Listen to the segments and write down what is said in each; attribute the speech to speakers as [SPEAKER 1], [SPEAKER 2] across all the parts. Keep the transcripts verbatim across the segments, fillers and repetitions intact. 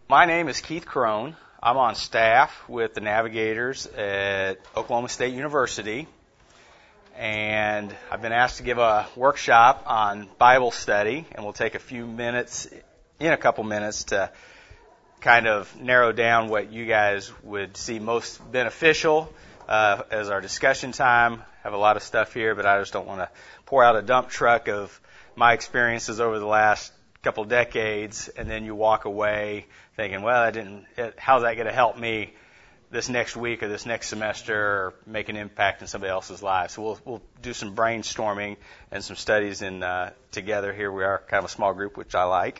[SPEAKER 1] My name is Keith Crone. I'm on staff with the Navigators at Oklahoma State University, and I've been asked to give a workshop on Bible study, and we'll take a few minutes, in a couple minutes, to kind of narrow down what you guys would see most beneficial uh, as our discussion time. I have a lot of stuff here, but I just don't want to pour out a dump truck of my experiences over the last couple decades, and then you walk away thinking, well, I didn't, it, how's that going to help me this next week or this next semester or make an impact in somebody else's life? So we'll we'll do some brainstorming and some studies in uh, together. Here we are, kind of a small group, which I like.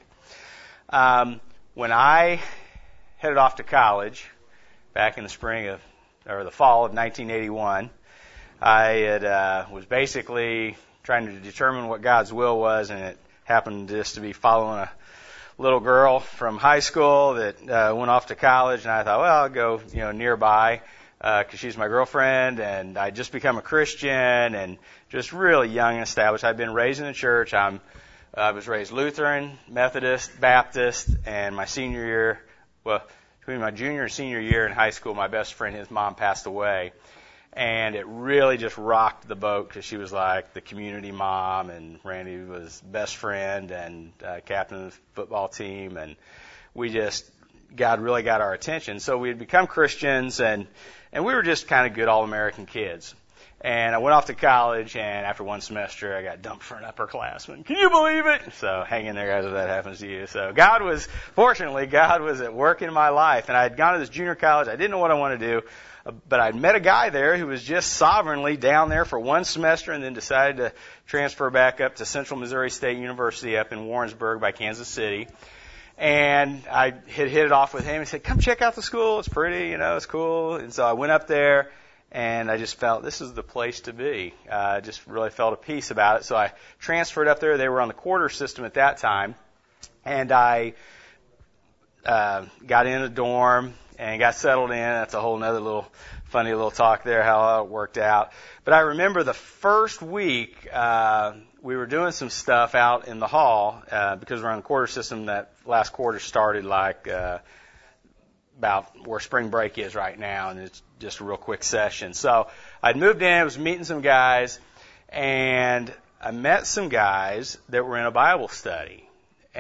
[SPEAKER 1] Um, when I headed off to college back in the spring of, or the fall of nineteen eighty-one, I had, uh, was basically trying to determine what God's will was, and it happened just to be following a little girl from high school that uh, went off to college, and I thought, well, I'll go, you know, nearby because uh, she's my girlfriend, and I'd just become a Christian and just really young and established. I'd been raised in the church. I'm, I was raised Lutheran, Methodist, Baptist, and my senior year, well, between my junior and senior year in high school, my best friend, his mom passed away. And it really just rocked the boat because she was like the community mom, and Randy was best friend and uh, captain of the football team, and we just, God really got our attention. So we had become Christians, and and we were just kind of good all-American kids. And I went off to college, and after one semester, I got dumped for an upperclassman. Can you believe it? So hang in there, guys, if that happens to you. So God was, fortunately, God was at work in my life, and I had gone to this junior college. I didn't know what I wanted to do. But I'd met a guy there who was just sovereignly down there for one semester and then decided to transfer back up to Central Missouri State University up in Warrensburg by Kansas City. And I had hit it off with him. He said, come check out the school. It's pretty, you know, it's cool. And so I went up there, and I just felt this is the place to be. I uh, just really felt a peace about it. So I transferred up there. They were on the quarter system at that time. And I uh, got in a dorm and got settled in. That's a whole other little funny little talk there, how it worked out. But I remember the first week, uh, we were doing some stuff out in the hall, uh, because we're on the quarter system. That last quarter started like, uh, about where spring break is right now, and it's just a real quick session. So I'd moved in, I was meeting some guys, and I met some guys that were in a Bible study.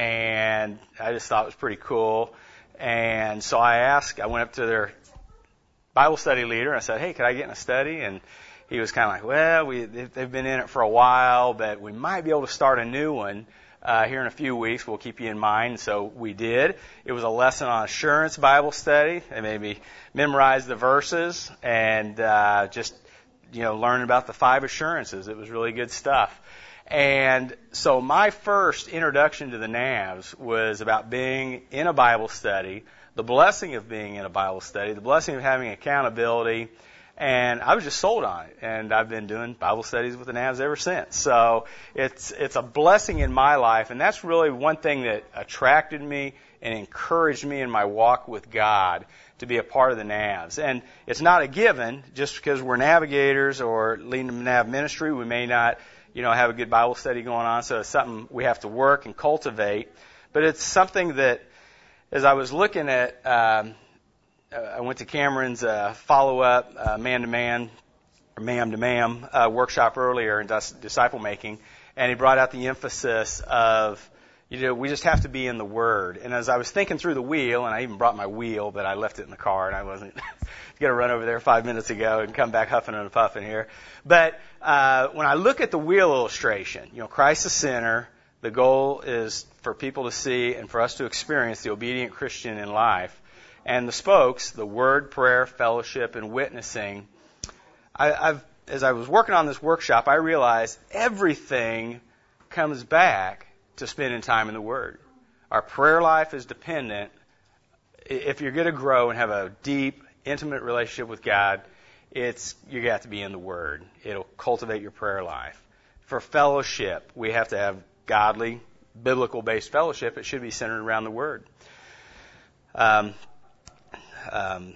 [SPEAKER 1] And I just thought it was pretty cool. And so I asked, I went up to their Bible study leader, and I said, hey, could I get in a study? And he was kind of like, well, we, they've been in it for a while, but we might be able to start a new one uh, here in a few weeks. We'll keep you in mind. So we did. It was a lesson on assurance Bible study. They made me memorize the verses and uh, just, you know, learn about the five assurances. It was really good stuff. And so my first introduction to the Navs was about being in a Bible study, the blessing of being in a Bible study, the blessing of having accountability, and I was just sold on it. And I've been doing Bible studies with the Navs ever since. So it's it's a blessing in my life, and that's really one thing that attracted me and encouraged me in my walk with God to be a part of the Navs. And it's not a given just because we're navigators or leading the Nav ministry. We may not, you know, have a good Bible study going on, so it's something we have to work and cultivate. But it's something that, as I was looking at, um, I went to Cameron's uh, follow-up uh, man-to-man or ma'am-to-ma'am uh, workshop earlier in dis- disciple making, and he brought out the emphasis of, you know, we just have to be in the Word. And as I was thinking through the wheel, and I even brought my wheel, but I left it in the car, and I wasn't going to run over there five minutes ago and come back huffing and puffing here. But uh, when I look at the wheel illustration, you know, Christ the center, the goal is for people to see and for us to experience the obedient Christian in life. And the spokes, the Word, prayer, fellowship, and witnessing. I, I've, as I was working on this workshop, I realized everything comes back to spending time in the Word. Our prayer life is dependent. If you're going to grow and have a deep, intimate relationship with God, it's you got to be in the Word. It'll cultivate your prayer life. For fellowship, we have to have godly, biblical-based fellowship. It should be centered around the Word. Um, um,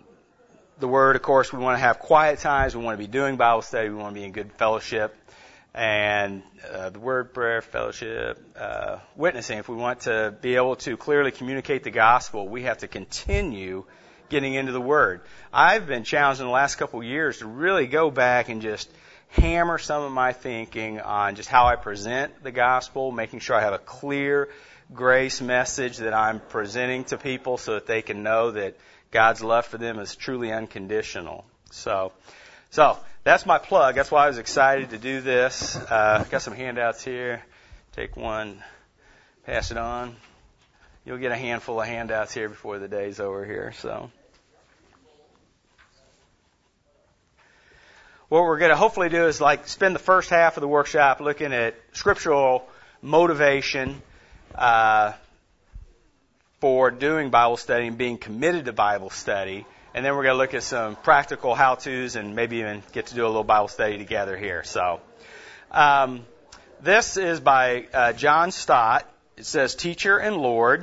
[SPEAKER 1] the Word, of course, we want to have quiet times. We want to be doing Bible study. We want to be in good fellowship. and uh, the word, prayer, fellowship, uh, witnessing. If we want to be able to clearly communicate the gospel, we have to continue getting into the Word. I've been challenged in the last couple of years to really go back and just hammer some of my thinking on just how I present the gospel, making sure I have a clear grace message that I'm presenting to people so that they can know that God's love for them is truly unconditional. So, so that's my plug. That's why I was excited to do this. Uh, got some handouts here. Take one, pass it on. You'll get a handful of handouts here before the day's over here. So, what we're going to hopefully do is like spend the first half of the workshop looking at scriptural motivation uh, for doing Bible study and being committed to Bible study. And then we're going to look at some practical how-tos and maybe even get to do a little Bible study together here. So, um, this is by uh, John Stott. It says, "Teacher and Lord."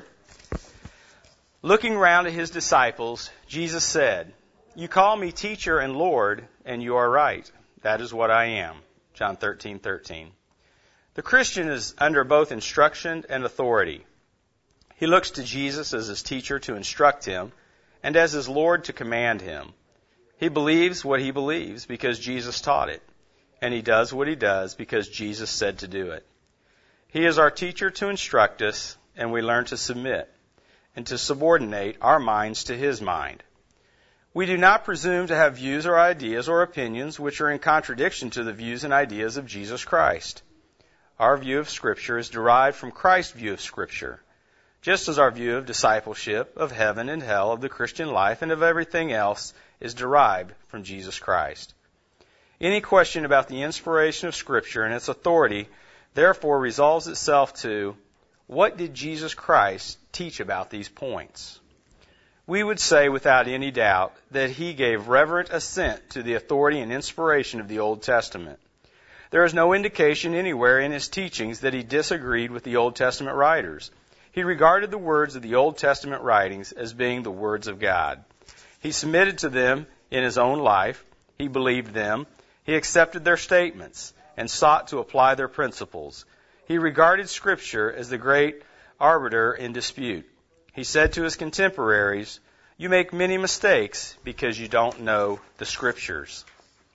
[SPEAKER 1] Looking round at his disciples, Jesus said, "You call me teacher and Lord, and you are right. That is what I am." John thirteen thirteen. The Christian is under both instruction and authority. He looks to Jesus as his teacher to instruct him, and as his Lord to command him. He believes what he believes because Jesus taught it, and he does what he does because Jesus said to do it. He is our teacher to instruct us, and we learn to submit and to subordinate our minds to his mind. We do not presume to have views or ideas or opinions which are in contradiction to the views and ideas of Jesus Christ. Our view of Scripture is derived from Christ's view of Scripture, just as our view of discipleship, of heaven and hell, of the Christian life, and of everything else is derived from Jesus Christ. Any question about the inspiration of Scripture and its authority therefore resolves itself to, what did Jesus Christ teach about these points? We would say without any doubt that he gave reverent assent to the authority and inspiration of the Old Testament. There is no indication anywhere in his teachings that he disagreed with the Old Testament writers. He regarded the words of the Old Testament writings as being the words of God. He submitted to them in his own life. He believed them. He accepted their statements and sought to apply their principles. He regarded Scripture as the great arbiter in dispute. He said to his contemporaries, "You make many mistakes because you don't know the Scriptures."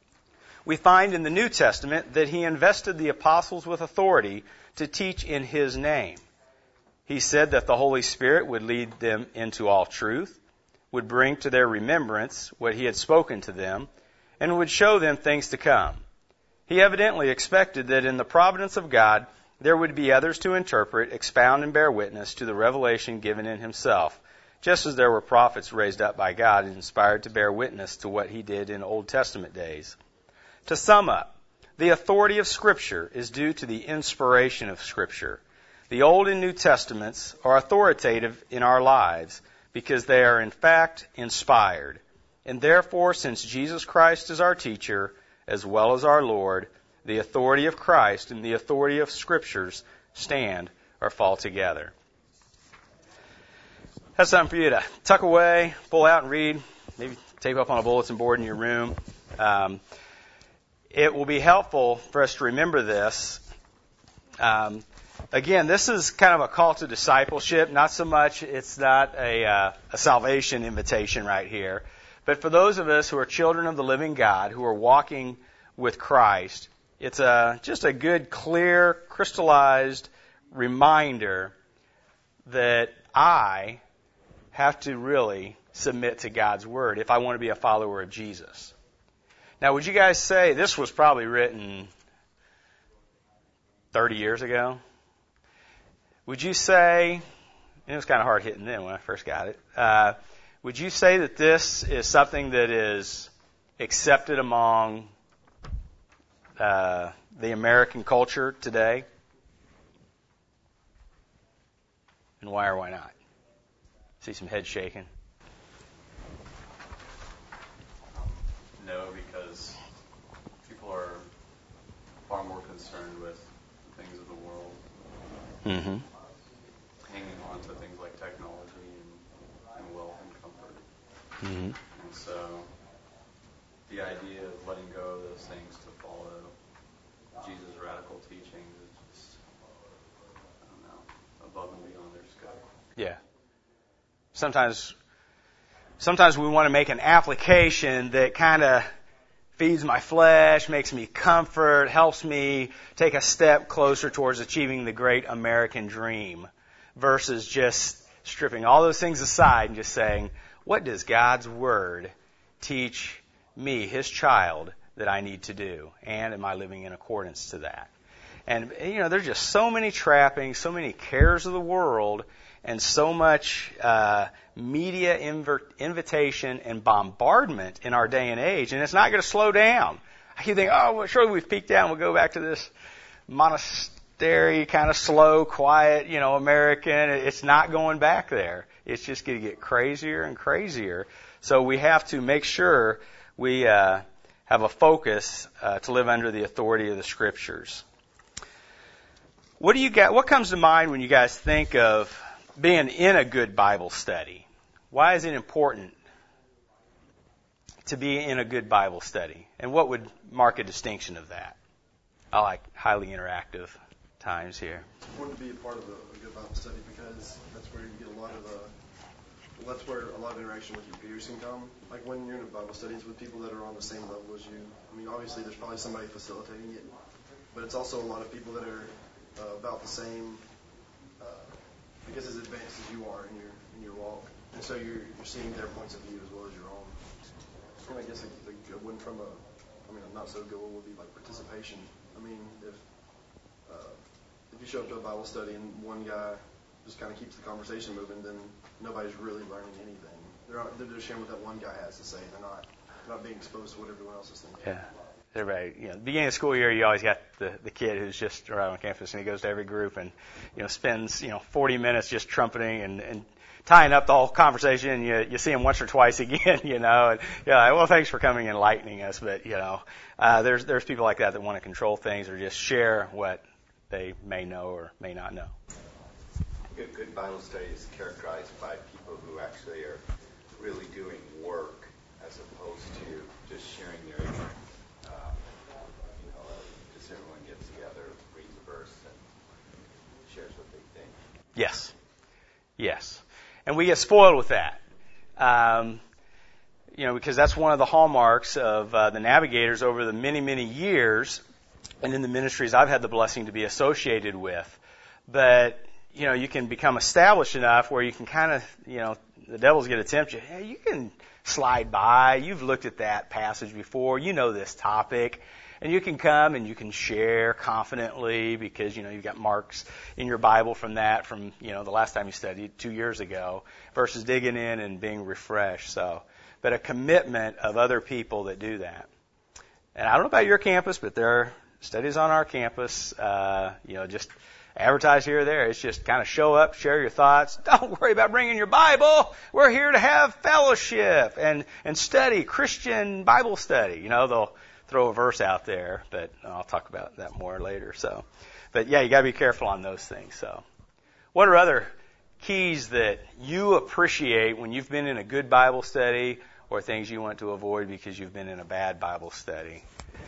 [SPEAKER 1] We find in the New Testament that he invested the apostles with authority to teach in his name. He said that the Holy Spirit would lead them into all truth, would bring to their remembrance what he had spoken to them, and would show them things to come. He evidently expected that in the providence of God, there would be others to interpret, expound, and bear witness to the revelation given in himself, just as there were prophets raised up by God and inspired to bear witness to what he did in Old Testament days. To sum up, the authority of Scripture is due to the inspiration of Scripture. The Old and New Testaments are authoritative in our lives because they are in fact inspired. And therefore, since Jesus Christ is our teacher as well as our Lord, the authority of Christ and the authority of Scriptures stand or fall together. That's something for you to tuck away, pull out and read, maybe tape up on a bulletin board in your room. Um, it will be helpful for us to remember this. Um, again, this is kind of a call to discipleship. Not so much, it's not a, uh, a salvation invitation right here. But for those of us who are children of the living God, who are walking with Christ, it's a, just a good, clear, crystallized reminder that I have to really submit to God's Word if I want to be a follower of Jesus. Now, would you guys say this was probably written thirty years ago? Would you say, and it was kind of hard hitting then when I first got it, uh, would you say that this is something that is accepted among uh, the American culture today? And why or why not? See some heads shaking.
[SPEAKER 2] No, because people are far more concerned with the things of the world,
[SPEAKER 1] Mm-hmm.
[SPEAKER 2] hanging on to things like technology and, and wealth and comfort.
[SPEAKER 1] Mm-hmm.
[SPEAKER 2] And so the idea of letting go of those things to follow Jesus rather
[SPEAKER 1] sometimes, sometimes we want to make an application that kind of feeds my flesh, makes me comfort, helps me take a step closer towards achieving the great American dream, versus just stripping all those things aside and just saying, what does God's Word teach me, His child, that I need to do? And am I living in accordance to that? And, you know, there's just so many trappings, so many cares of the world, and so much uh, media inver- invitation and bombardment in our day and age, and it's not going to slow down. I keep thinking, oh, well, surely we've peaked out and we'll go back to this monastery, kind of slow, quiet, you know, American. It's not going back there. It's just going to get crazier and crazier. So we have to make sure we uh, have a focus uh, to live under the authority of the Scriptures. What do you got? What comes to mind when you guys think of being in a good Bible study? Why is it important to be in a good Bible study? And what would mark a distinction of that? I like highly interactive times here.
[SPEAKER 3] It's important to be a part of a, a good Bible study because that's where you get a lot of uh, well, that's where a lot of interaction with your peers can come. Like when you're in a Bible study, it's with people that are on the same level as you. I mean, obviously there's probably somebody facilitating it, but it's also a lot of people that are uh, about the same, uh, I guess, as advanced as you are in your in your walk, and so you're you're seeing their points of view as well as your own. And I guess a, a good one from a, I mean, a not so good one would be like participation. I mean, if uh, if you show up to a Bible study and one guy just kind of keeps the conversation moving, then nobody's really learning anything. They're not, they're just sharing what that one guy has to say. They're not they're not being exposed to what everyone else is thinking.
[SPEAKER 1] Yeah. Everybody, you know, beginning of school year, you always got the, the kid who's just around on campus and he goes to every group and, you know, spends, you know, forty minutes just trumpeting and, and tying up the whole conversation, and you, you see him once or twice again, you know, and you're like, well, thanks for coming and enlightening us, but, you know, uh, there's, there's people like that that want to control things or just share what they may know or may not know.
[SPEAKER 4] Good, good Bible study is characterized by people who actually are really doing work as opposed to just sharing their ignorance. Uh, you know, just everyone gets together, reads a verse, and shares what they think.
[SPEAKER 1] Yes. Yes. And we get spoiled with that. Um, you know, because that's one of the hallmarks of uh, the Navigators over the many, many years and in the ministries I've had the blessing to be associated with. But, you know, you can become established enough where you can kind of, you know, the devil's going to tempt you. Hey, you can slide by. You've looked at that passage before. You know this topic. And you can come and you can share confidently because, you know, you've got marks in your Bible from that from, you know, the last time you studied two years ago versus digging in and being refreshed. So, but a commitment of other people that do that. And I don't know about your campus, but there are studies on our campus, uh, you know, just advertise here or there. It's just kind of show up, share your thoughts. Don't worry about bringing your Bible. We're here to have fellowship and, and study, Christian Bible study. You know, they'll throw a verse out there, but I'll talk about that more later. So, but yeah, you got to be careful on those things. So, what are other keys that you appreciate when you've been in a good Bible study, or things you want to avoid because you've been in a bad Bible study?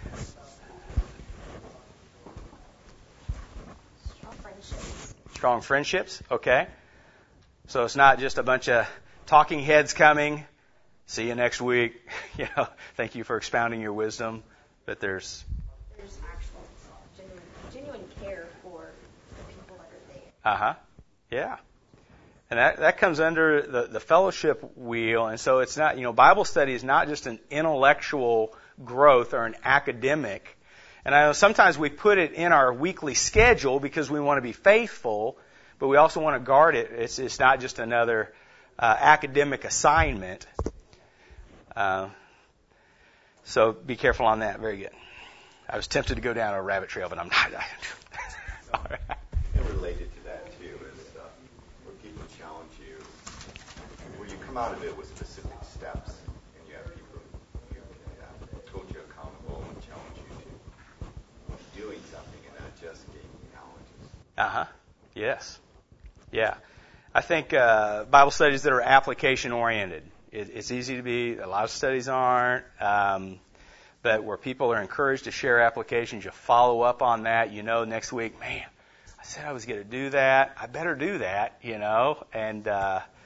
[SPEAKER 5] Strong friendships.
[SPEAKER 1] Strong friendships, okay. So it's not just a bunch of talking heads coming. See you next week. You know, thank you for expounding your wisdom. But there's
[SPEAKER 5] there's actual genuine, genuine care for the people that are there.
[SPEAKER 1] Uh huh. Yeah. And that that comes under the the fellowship wheel. And so it's not, you know, Bible study is not just an intellectual growth or an academic. And I know sometimes we put it in our weekly schedule because we want to be faithful, but we also want to guard it. It's it's not just another uh, academic assignment. Uh, so be careful on that. Very good. I was tempted to go down a rabbit trail, but I'm not. All right.
[SPEAKER 4] And related to that, too, is uh, where people challenge you, where you come out of it with specific steps, and you have people who can uh, hold you accountable and challenge you to doing something and not just gaining knowledge.
[SPEAKER 1] Uh-huh. Yes. Yeah. I think uh, Bible studies that are application-oriented. It, it's easy to be, a lot of studies aren't, um, but where people are encouraged to share applications, you follow up on that. You know next week, man, I said I was going to do that. I better do that, you know. And uh,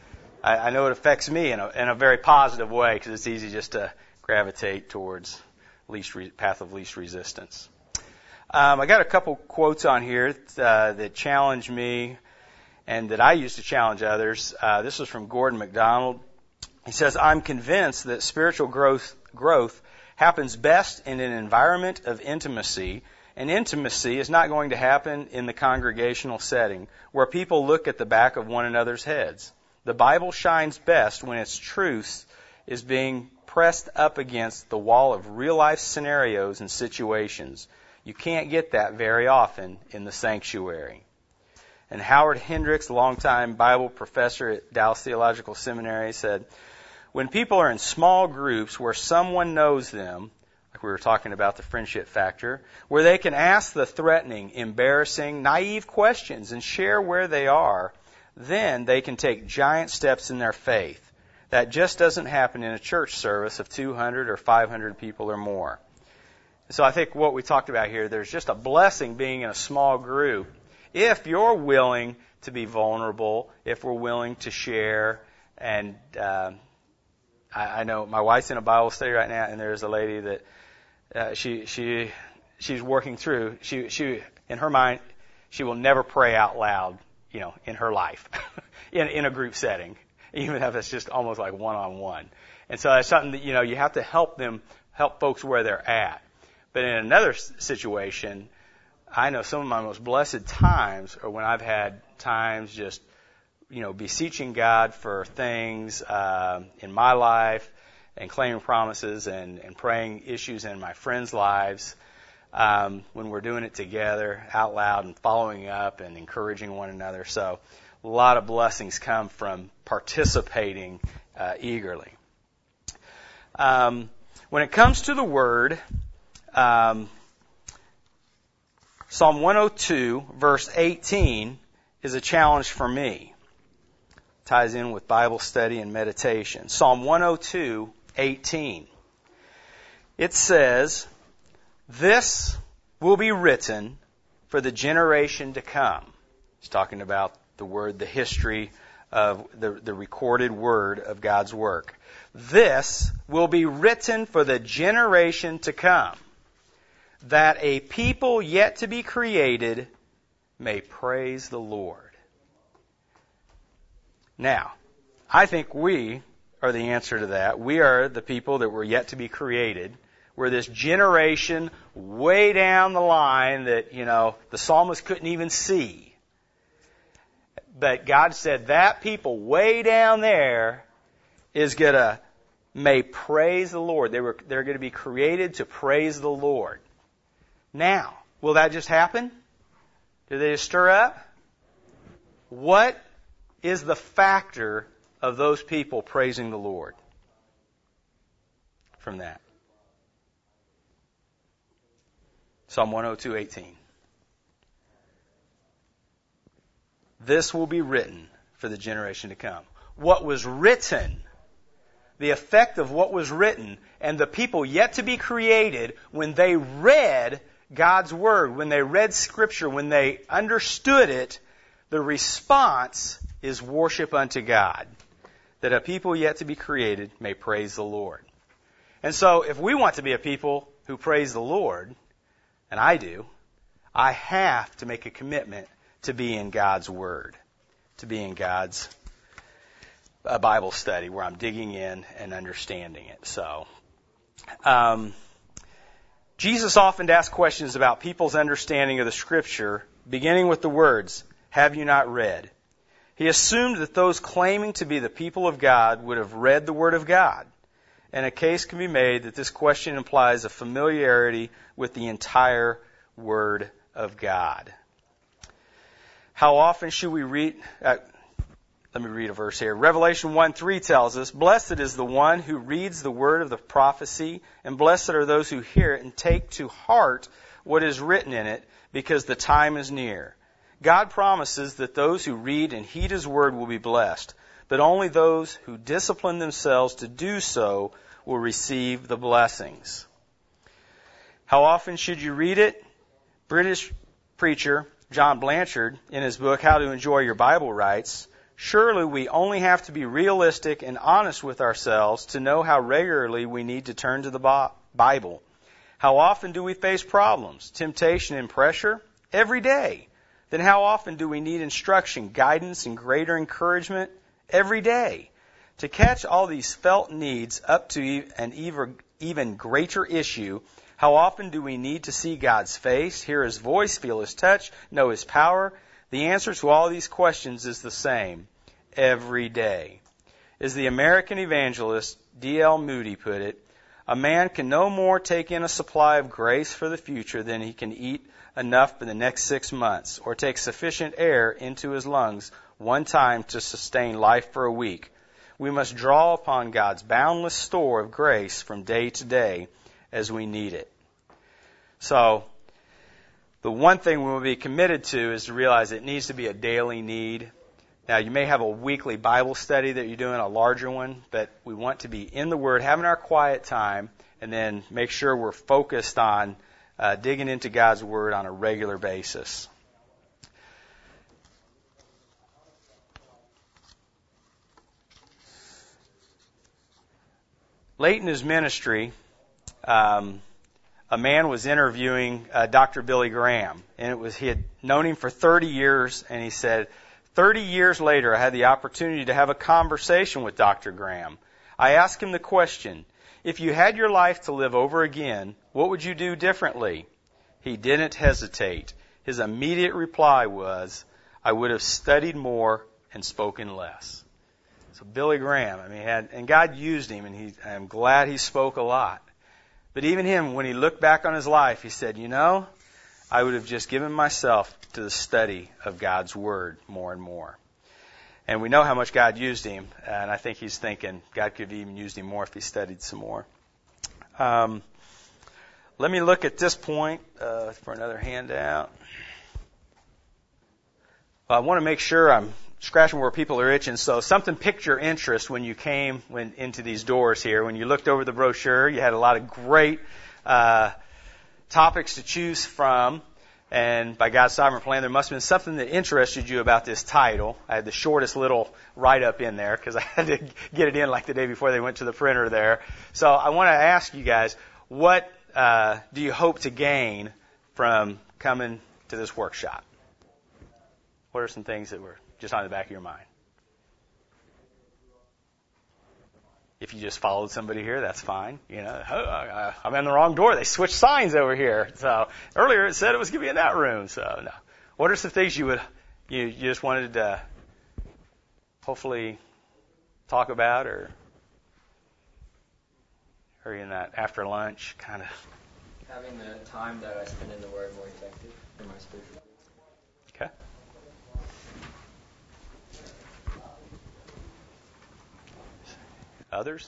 [SPEAKER 1] I, I know it affects me in a, in a very positive way because it's easy just to gravitate towards least re, path of least resistance. Um, I got a couple quotes on here uh, that challenge me and that I use to challenge others. Uh, this is from Gordon MacDonald. He says, "I'm convinced that spiritual growth growth happens best in an environment of intimacy, and intimacy is not going to happen in the congregational setting where people look at the back of one another's heads. The Bible shines best when its truth is being pressed up against the wall of real-life scenarios and situations. You can't get that very often in the sanctuary." And Howard Hendricks, longtime Bible professor at Dallas Theological Seminary, said, "When people are in small groups where someone knows them," like we were talking about the friendship factor, "where they can ask the threatening, embarrassing, naive questions and share where they are, then they can take giant steps in their faith. That just doesn't happen in a church service of two hundred or five hundred people or more." So I think what we talked about here, there's just a blessing being in a small group if you're willing to be vulnerable, if we're willing to share. And uh, I, I know my wife's in a Bible study right now, and there's a lady that uh, she she she's working through. She she in her mind, she will never pray out loud, you know, in her life, in in a group setting, even if it's just almost like one on one. And so that's something that, you know, you have to help them, help folks where they're at. But in another situation, I know some of my most blessed times are when I've had times just, you know, beseeching God for things uh, in my life and claiming promises and, and praying issues in my friends' lives um, when we're doing it together out loud and following up and encouraging one another. So a lot of blessings come from participating uh, eagerly. Um, when it comes to the Word, um, Psalm one oh two, verse eighteen, is a challenge for me. Ties in with Bible study and meditation. Psalm one oh two, eighteen. It says, "This will be written for the generation to come." It's talking about the Word, the history of the, the recorded Word of God's work. "This will be written for the generation to come, that a people yet to be created may praise the Lord." Now, I think we are the answer to that. We are the people that were yet to be created. We're this generation way down the line that, you know, the psalmist couldn't even see. But God said that people way down there is going to may praise the Lord. They were, they're going to be created to praise the Lord. Now, will that just happen? Do they just stir up? What is the factor of those people praising the Lord from that? Psalm one oh two, eighteen. "This will be written for the generation to come." What was written, the effect of what was written, and the people yet to be created, when they read God's Word, when they read Scripture, when they understood it, the response is worship unto God, that a people yet to be created may praise the Lord. And so if we want to be a people who praise the Lord, and I do, I have to make a commitment to be in God's Word, to be in God's uh, Bible study where I'm digging in and understanding it. So, um, Jesus often asked questions about people's understanding of the Scripture, beginning with the words, "Have you not read?" He assumed that those claiming to be the people of God would have read the Word of God. And a case can be made that this question implies a familiarity with the entire Word of God. How often should we read... Uh, let me read a verse here. Revelation one three tells us, "Blessed is the one who reads the word of the prophecy, and blessed are those who hear it and take to heart what is written in it, because the time is near." God promises that those who read and heed His word will be blessed, but only those who discipline themselves to do so will receive the blessings. How often should you read it? British preacher John Blanchard, in his book How to Enjoy Your Bible, writes, Surely we only have to be realistic and honest with ourselves to know how regularly we need to turn to the Bible. How often do we face problems, temptation, and pressure? Every day. Then how often do we need instruction, guidance, and greater encouragement? Every day. To catch all these felt needs up to an even greater issue, how often do we need to see God's face, hear His voice, feel His touch, know His power? The answer to all these questions is the same. Every day. As the American evangelist D L Moody put it, a man can no more take in a supply of grace for the future than he can eat enough for the next six months, or take sufficient air into his lungs one time to sustain life for a week. We must draw upon God's boundless store of grace from day to day as we need it. So, the one thing we will be committed to is to realize it needs to be a daily need. Now, you may have a weekly Bible study that you're doing, a larger one, but we want to be in the Word, having our quiet time, and then make sure we're focused on uh, digging into God's Word on a regular basis. Late in his ministry, um, a man was interviewing uh, Doctor Billy Graham, and it was he had known him for thirty years, and he said, thirty years later, I had the opportunity to have a conversation with Doctor Graham. I asked him the question, if you had your life to live over again, what would you do differently? He didn't hesitate. His immediate reply was, I would have studied more and spoken less. So Billy Graham, I mean, had, and God used him, and he, I'm glad he spoke a lot. But even him, when he looked back on his life, he said, you know, I would have just given myself to the study of God's Word more and more. And we know how much God used him, and I think he's thinking God could have even used him more if he studied some more. Um, let me look at this point uh, for another handout. Well, I want to make sure I'm scratching where people are itching, so something piqued your interest when you came when, into these doors here. When you looked over the brochure, you had a lot of great uh, topics to choose from. And by God's sovereign plan, there must have been something that interested you about this title. I had the shortest little write-up in there because I had to get it in like the day before they went to the printer there. So I want to ask you guys, what uh, do you hope to gain from coming to this workshop? What are some things that were just on the back of your mind? If you just followed somebody here, that's fine. You know, oh, I'm in the wrong door. They switched signs over here. So earlier it said it was going to be in that room. So no. What are some things you would you, you just wanted to hopefully talk about, or or in that after lunch kind of?
[SPEAKER 6] Having the time that I spend in the Word more effective in my spiritual.
[SPEAKER 1] Okay. Others?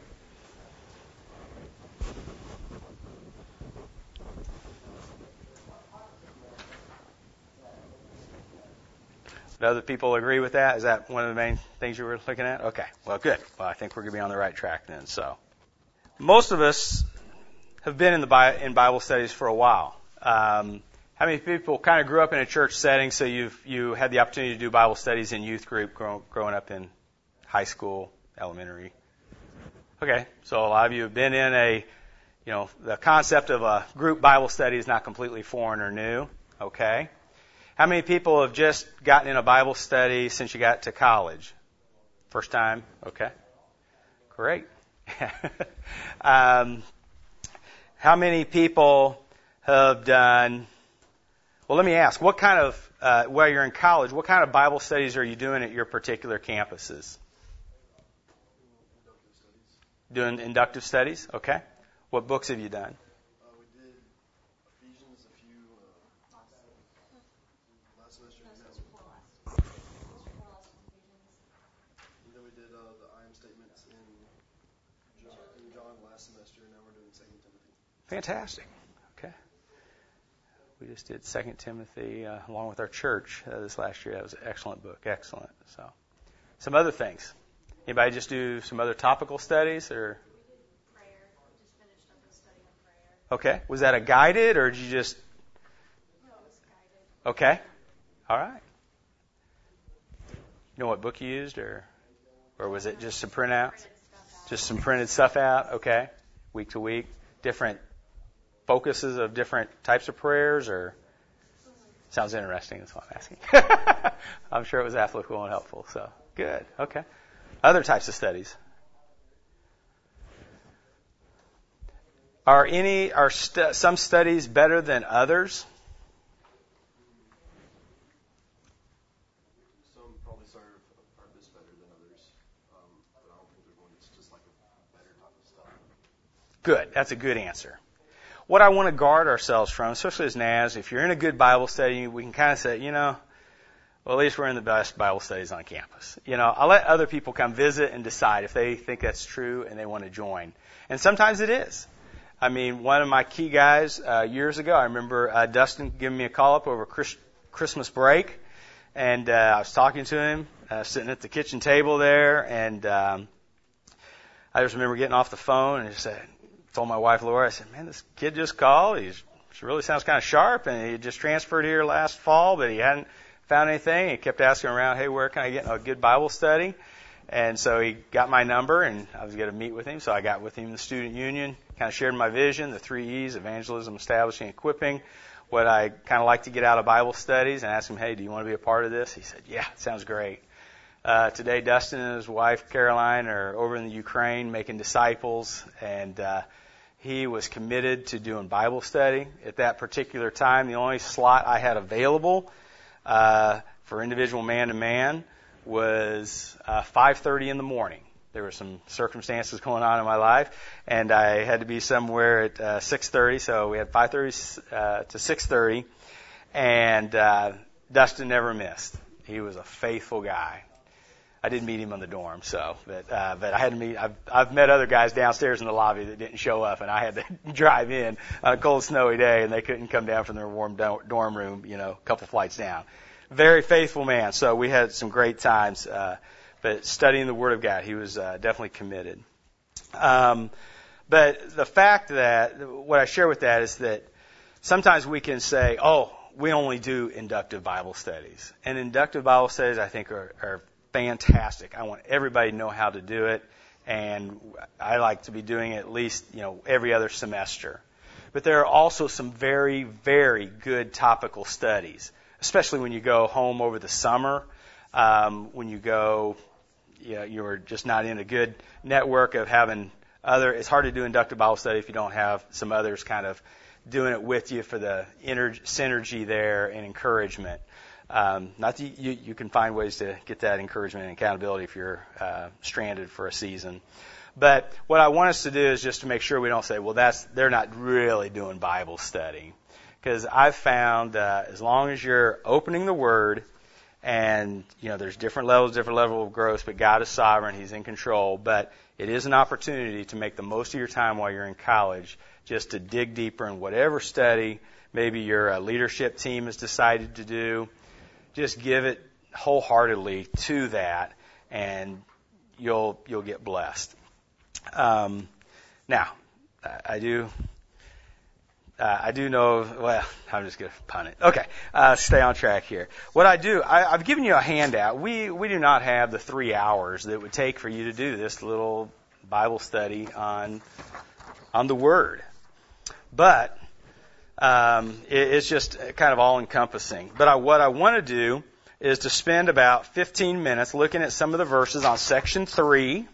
[SPEAKER 1] Do other people agree with that? Is that one of the main things you were looking at? Okay. Well, good. Well, I think we're going to be on the right track then. So, most of us have been in the Bi- in Bible studies for a while. Um, how many people kind of grew up in a church setting, so you've you had the opportunity to do Bible studies in youth group grow, growing up in high school, elementary? Okay, so a lot of you have been in a, you know, the concept of a group Bible study is not completely foreign or new. Okay. How many people have just gotten in a Bible study since you got to college? First time? Okay. Great. um, how many people have done, well, let me ask, what kind of, uh, while you're in college, what kind of Bible studies are you doing at your particular campuses? Doing inductive studies? Okay. What books have you done?
[SPEAKER 3] Uh, we did Ephesians a few uh, last semester. And then we did uh, the I am statements in John, in John last semester, and now we're doing Second Timothy.
[SPEAKER 1] Fantastic. Okay. We just did Second Timothy uh, along with our church uh, this last year. That was an excellent book. Excellent. So, some other things. Anybody just do some other topical studies, or?
[SPEAKER 5] We did prayer. We just finished up a study on prayer.
[SPEAKER 1] Okay. Was that a guided, or did you just?
[SPEAKER 5] No, it was guided.
[SPEAKER 1] Okay. All right. You know what book you used, or or was it just some printouts? Just some printed stuff out, okay, week to week. Different focuses of different types of prayers, or sounds interesting. That's what I'm asking. I'm sure it was applicable and helpful. So good, okay. Other types of studies. Are any are st- some studies better than others?
[SPEAKER 3] Some probably serve a purpose better than others, um, but I don't think there's one that's just like a better type of stuff.
[SPEAKER 1] Good. That's a good answer. What I want to guard ourselves from, especially as N A S, if you're in a good Bible study, we can kind of say, you know, well, at least we're in the best Bible studies on campus. You know, I'll let other people come visit and decide if they think that's true and they want to join. And sometimes it is. I mean, one of my key guys uh, years ago, I remember uh, Dustin giving me a call up over Chris- Christmas break, and uh, I was talking to him, uh, sitting at the kitchen table there, and um, I just remember getting off the phone and just said, told my wife Laura, I said, man, this kid just called. He's, he really sounds kind of sharp, and he just transferred here last fall, but he hadn't found anything. He kept asking around, hey, where can I get a good Bible study? And so he got my number, and I was going to meet with him. So I got with him in the student union, kind of shared my vision, the three E's, evangelism, establishing, equipping, what I kind of like to get out of Bible studies, and asked him, hey, do you want to be a part of this? He said, yeah, it sounds great. Uh, today, Dustin and his wife, Caroline, are over in the Ukraine making disciples, and uh, he was committed to doing Bible study. At that particular time, the only slot I had available uh, for individual man-to-man was uh, five thirty in the morning. There were some circumstances going on in my life, and I had to be somewhere at uh, six thirty, so we had five thirty uh, to six thirty, and uh, Dustin never missed. He was a faithful guy. I didn't meet him on the dorm, so, but uh, but I had to meet, I've, I've met other guys downstairs in the lobby that didn't show up, and I had to drive in on a cold, snowy day, and they couldn't come down from their warm dorm room, you know, a couple flights down. Very faithful man. So we had some great times. Uh, but studying the Word of God, he was uh, definitely committed. Um, but the fact that, what I share with that is that sometimes we can say, oh, we only do inductive Bible studies. And inductive Bible studies, I think, are, are fantastic. I want everybody to know how to do it. And I like to be doing it at least, you know, every other semester. But there are also some very, very good topical studies, especially when you go home over the summer, um, when you go, you know, you're just not in a good network of having other, it's hard to do inductive Bible study if you don't have some others kind of doing it with you for the inner synergy there and encouragement. Um, not that you, you can find ways to get that encouragement and accountability if you're uh, stranded for a season. But what I want us to do is just to make sure we don't say, well, that's they're not really doing Bible study. Because I've found uh, as long as you're opening the Word, and you know there's different levels, different level of growth, but God is sovereign; He's in control. But it is an opportunity to make the most of your time while you're in college, just to dig deeper in whatever study maybe your uh, leadership team has decided to do. Just give it wholeheartedly to that, and you'll you'll get blessed. Um, now, I do. Uh, I do know, well, I'm just going to pun it. Okay, uh, stay on track here. What I do, I, I've given you a handout. We we do not have the three hours that it would take for you to do this little Bible study on on the Word. But um, it, it's just kind of all-encompassing. But I, what I want to do is to spend about fifteen minutes looking at some of the verses on section three.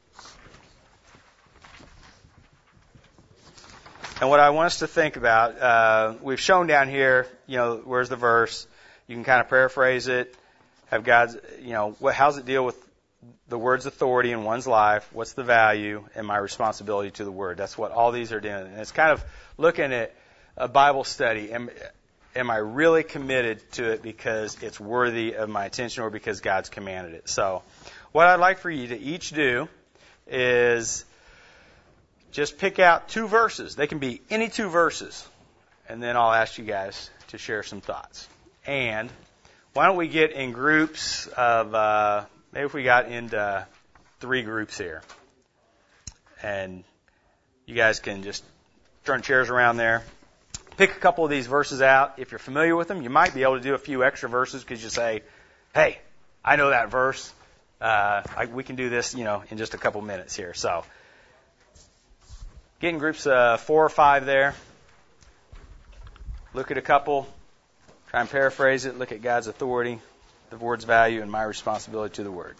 [SPEAKER 1] And what I want us to think about, uh, we've shown down here, you know, where's the verse? You can kind of paraphrase it, have God's, you know, what, how's it deal with the Word's authority in one's life? What's the value and my responsibility to the Word? That's what all these are doing. And it's kind of looking at a Bible study. Am, am I really committed to it because it's worthy of my attention or because God's commanded it? So what I'd like for you to each do is just pick out two verses. They can be any two verses. And then I'll ask you guys to share some thoughts. And why don't we get in groups of, uh, maybe if we got into three groups here. And you guys can just turn chairs around there. Pick a couple of these verses out. If you're familiar with them, you might be able to do a few extra verses because you say, hey, I know that verse. Uh, I, we can do this, you know, in just a couple minutes here. So, get in groups uh, four or five there. Look at a couple. Try and paraphrase it. Look at God's authority, the word's value, and my responsibility to the word.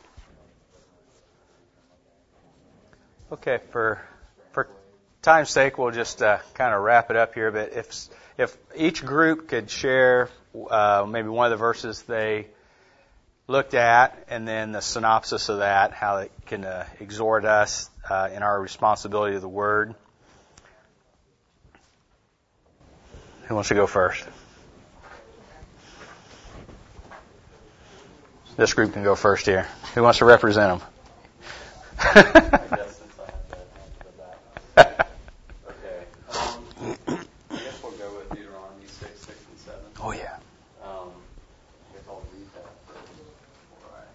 [SPEAKER 1] Okay, for for time's sake, we'll just uh, kind of wrap it up here. But if if each group could share uh, maybe one of the verses they looked at, and then the synopsis of that, how it can uh, exhort us uh, in our responsibility to the Word. Who wants to go first? This group can go first here. Who wants to represent them?
[SPEAKER 2] I guess since I have to answer that. Okay. Um, I guess we'll go with Deuteronomy six, six, and seven.
[SPEAKER 1] Oh, yeah.
[SPEAKER 2] Um, I guess I'll read that first before I.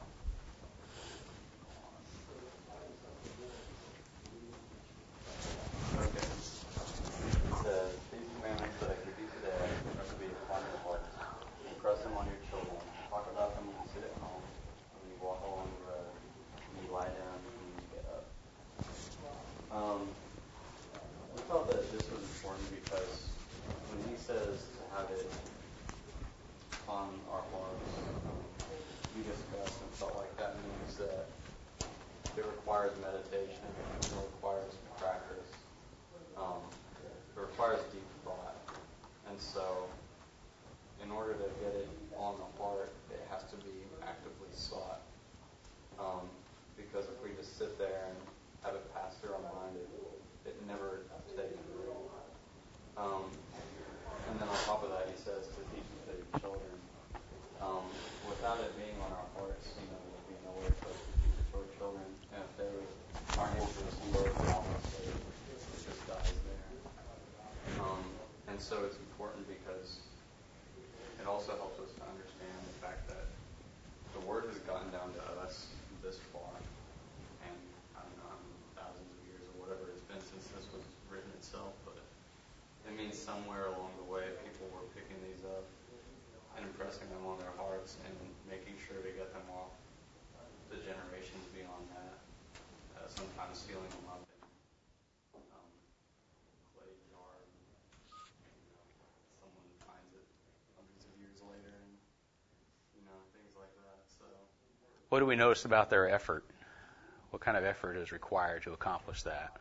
[SPEAKER 2] Okay. It says, these commandments that I give you today are to be upon your hearts. Impress them on your children. Talk about them when you sit at home, when you walk along the road, when you lie down, and when you get up. Um, I thought that this was important because when he says to have it on our hearts, we discussed and felt like that means that it requires meditation, it requires practice, um, it requires deep thought. And so, in order to get it on the heart, it has to be actively sought. Um, because if we just sit there and have it pass through our mind, it, it never takes root. Um, and then on top of that, he says to teach it to your children. Um, without it being on our hearts, you know, there'll be nowhere for us to teach it to our children. And if they aren't able to receive it, obviously it just dies there. Um, and so it's important because it also helps us to understand the fact that the Word has gotten down to us this far. And I don't know how many thousands of years or whatever it's been since this was written itself, but it means somewhere along the way people were picking these up and impressing them on their hearts and making sure to get them off the generations beyond that, uh, sometimes sealing them up in um, clay jar. You know, someone finds it hundreds of years later and, you know, things like that. So.
[SPEAKER 1] What do we notice about their effort? What kind of effort is required to accomplish that?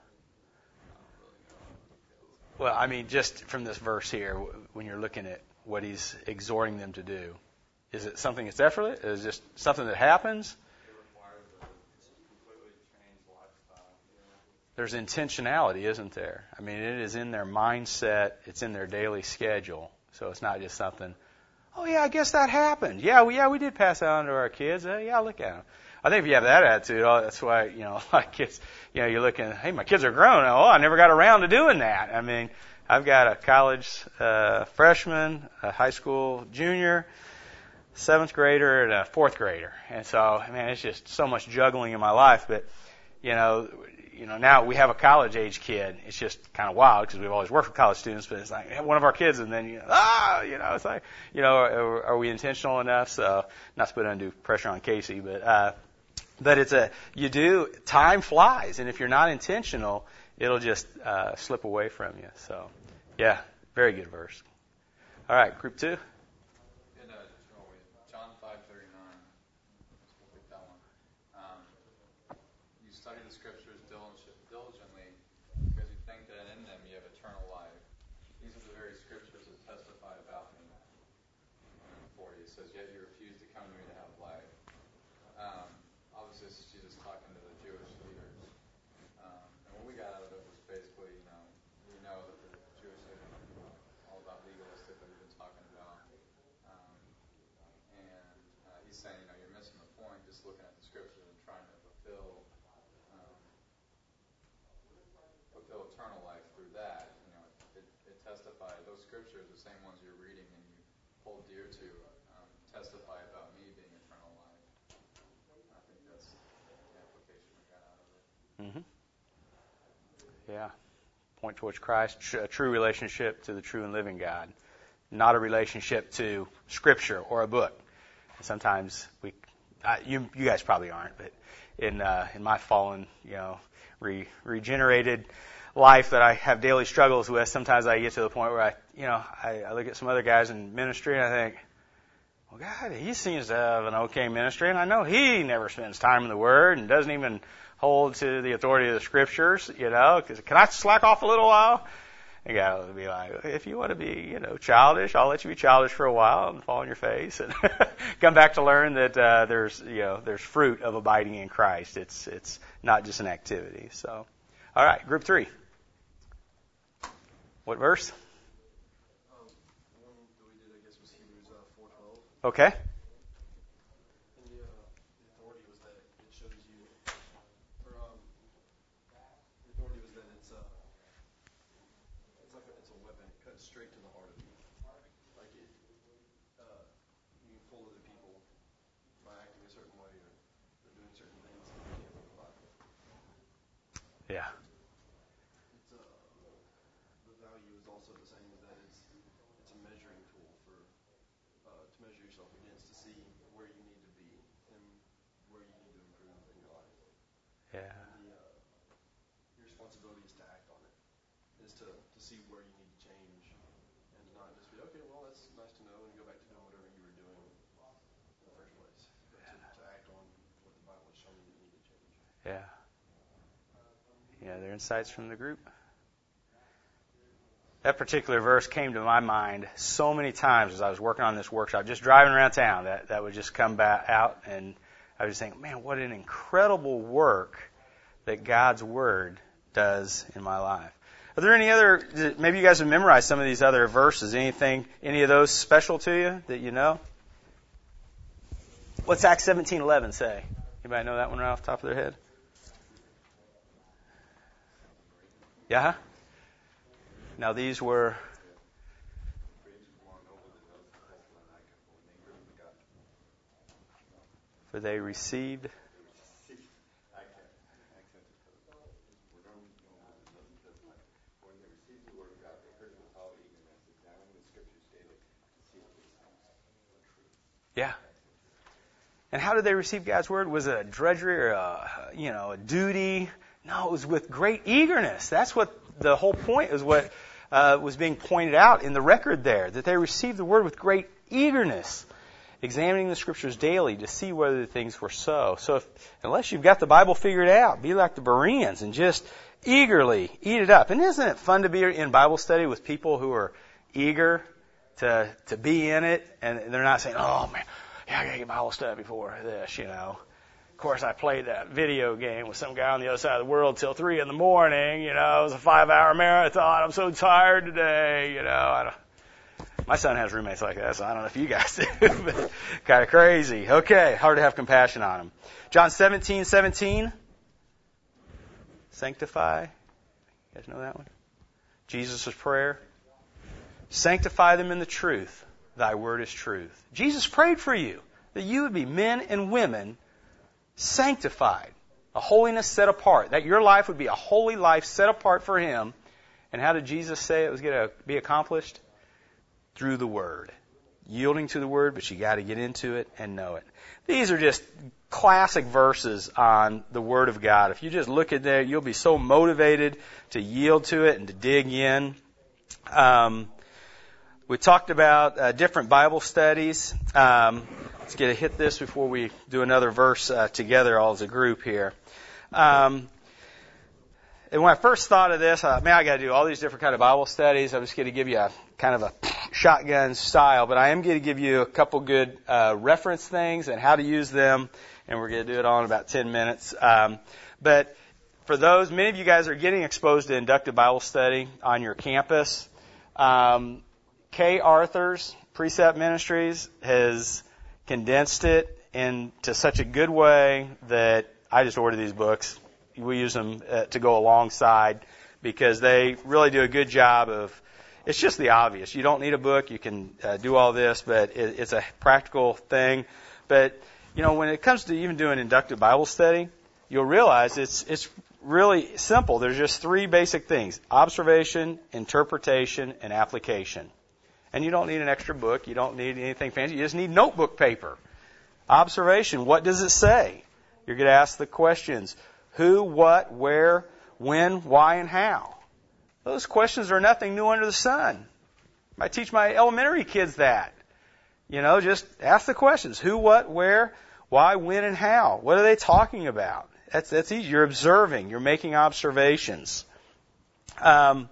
[SPEAKER 1] Well, I mean, just from this verse here, when you're looking at what he's exhorting them to do, is it something that's effortless? Is it just something that happens?
[SPEAKER 2] It requires a completely changed lifestyle.
[SPEAKER 1] There's intentionality, isn't there? I mean, it is in their mindset. It's in their daily schedule. So it's not just something, oh, yeah, I guess that happened. Yeah, we, yeah, we did pass that on to our kids. Uh, yeah, look at them. I think if you have that attitude, oh, that's why, you know, like kids, you know, you're looking, hey, my kids are grown. Oh, I never got around to doing that. I mean, I've got a college uh, freshman, a high school junior, seventh grader, and a fourth grader. And so, man, it's just so much juggling in my life. But, you know, you know, now we have a college age kid. It's just kind of wild because we've always worked with college students, but it's like one of our kids, and then, you know, ah, you know, it's like, you know, are, are we intentional enough? So, not to put undue pressure on Casey, but, uh, But it's a, you do, time flies, and if you're not intentional, it'll just uh, slip away from you. So, yeah, very good verse. All right, group two.
[SPEAKER 7] In uh, John five thirty-nine, we'll pick that one. Um, you study the scriptures diligently because you think that in them you have eternal life. These are the very scriptures that testify about me. And forty, it says, yet you refuse to come to me to have life. Um, Obviously, this is Jesus talking to the Jewish leaders. Um, and what we got out of it was basically, you know, we know that the Jewish leaders are all about legalistic that we've been talking about. Um, and uh, he's saying, you know, you're missing the point just looking at the scriptures and trying to fulfill um, fulfill eternal life through that. You know, it, it testifies, those scriptures, the same ones you're reading and you hold dear to, um, testify about me being eternal life.
[SPEAKER 1] Mm-hmm. Yeah. Point towards Christ, a true relationship to the true and living God, not a relationship to Scripture or a book. Sometimes we uh, you you guys probably aren't, but in uh, in my fallen, you know, re, regenerated life that I have daily struggles with, sometimes I get to the point where I, you know, I, I look at some other guys in ministry and I think, well, God, he seems to have an okay ministry, and I know he never spends time in the Word and doesn't even hold to the authority of the Scriptures, you know, because can I slack off a little while? And God will be like, if you want to be, you know, childish, I'll let you be childish for a while and fall on your face and come back to learn that uh, there's, you know, there's fruit of abiding in Christ. It's it's not just an activity. So, all right, group three. What verse?
[SPEAKER 3] Um, the one that we did, I guess, was Hebrews uh, four twelve.
[SPEAKER 1] Okay.
[SPEAKER 3] And the, uh, the authority was that it shows you, or um, the authority was that it's uh, it's like a, it's a weapon. It cuts straight to the heart of you. Like it, uh, you can fool other people by acting a certain way or, or doing certain things that you can't from the Bible.
[SPEAKER 1] Yeah.
[SPEAKER 3] It's uh, the value is also the same as that. It's it's a measuring tool for uh, to measure yourself against to see where you need to be and where you need to improve in your life.
[SPEAKER 1] Yeah.
[SPEAKER 3] The, uh, your responsibility is to act on it. Is to, to see where you need to change and to not just be, okay, well, that's nice to know, and go back to doing whatever you were doing in the first place. But to, to act on what the Bible is showing you you need to change.
[SPEAKER 1] Yeah. Yeah, they're insights from the group. That particular verse came to my mind so many times as I was working on this workshop, just driving around town, that, that would just come back out, and I was just thinking, man, what an incredible work that God's Word does in my life. Are there any other, maybe you guys have memorized some of these other verses, anything, any of those special to you that you know? What's Acts seventeen eleven say? Anybody know that one right off the top of their head? Yeah? Now these were... For they received... Yeah. And how did they receive God's Word? Was it a drudgery or a, you know, a duty? No, it was with great eagerness. That's what the whole point is, what uh, was being pointed out in the record there, that they received the Word with great eagerness, examining the Scriptures daily to see whether the things were so. So if, unless you've got the Bible figured out, be like the Bereans and just eagerly eat it up. And isn't it fun to be in Bible study with people who are eager to to be in it, and they're not saying, oh, man, yeah, I got to get Bible study before this, you know. Of course, I played that video game with some guy on the other side of the world till three in the morning. You know, it was a five-hour marathon. I'm so tired today. You know, I don't. My son has roommates like that, so I don't know if you guys do, but kind of crazy. Okay, hard to have compassion on him. John seventeen seventeen. Sanctify. You guys know that one? Jesus' prayer. Sanctify them in the truth. Thy word is truth. Jesus prayed for you that you would be men and women sanctified, a holiness set apart, that your life would be a holy life set apart for Him. And how did Jesus say it was going to be accomplished? Through the Word. Yielding to the Word, but you got to get into it and know it. These are just classic verses on the Word of God. If you just look at there, you'll be so motivated to yield to it and to dig in. Um, we talked about uh, different Bible studies. Um, let's get a hit this before we do another verse uh, together all as a group here. Um, and when I first thought of this, I thought, man, I got to do all these different kind of Bible studies. I'm just going to give you a kind of a shotgun style, but I am going to give you a couple good uh, reference things and how to use them, and we're going to do it all in about ten minutes. Um, but for those, many of you guys are getting exposed to inductive Bible study on your campus. Um, Kay Arthur's Precept Ministries has condensed it into such a good way that I just order these books. We use them uh, to go alongside because they really do a good job of, it's just the obvious. You don't need a book. You can uh, do all this, but it, it's a practical thing. But, you know, when it comes to even doing inductive Bible study, you'll realize it's it's really simple. There's just three basic things: observation, interpretation, and application. And you don't need an extra book. You don't need anything fancy. You just need notebook paper. Observation. What does it say? You're going to ask the questions. Who, what, where, when, why, and how. Those questions are nothing new under the sun. I teach my elementary kids that. You know, just ask the questions. Who, what, where, why, when, and how. What are they talking about? That's, that's easy. You're observing. You're making observations. Um,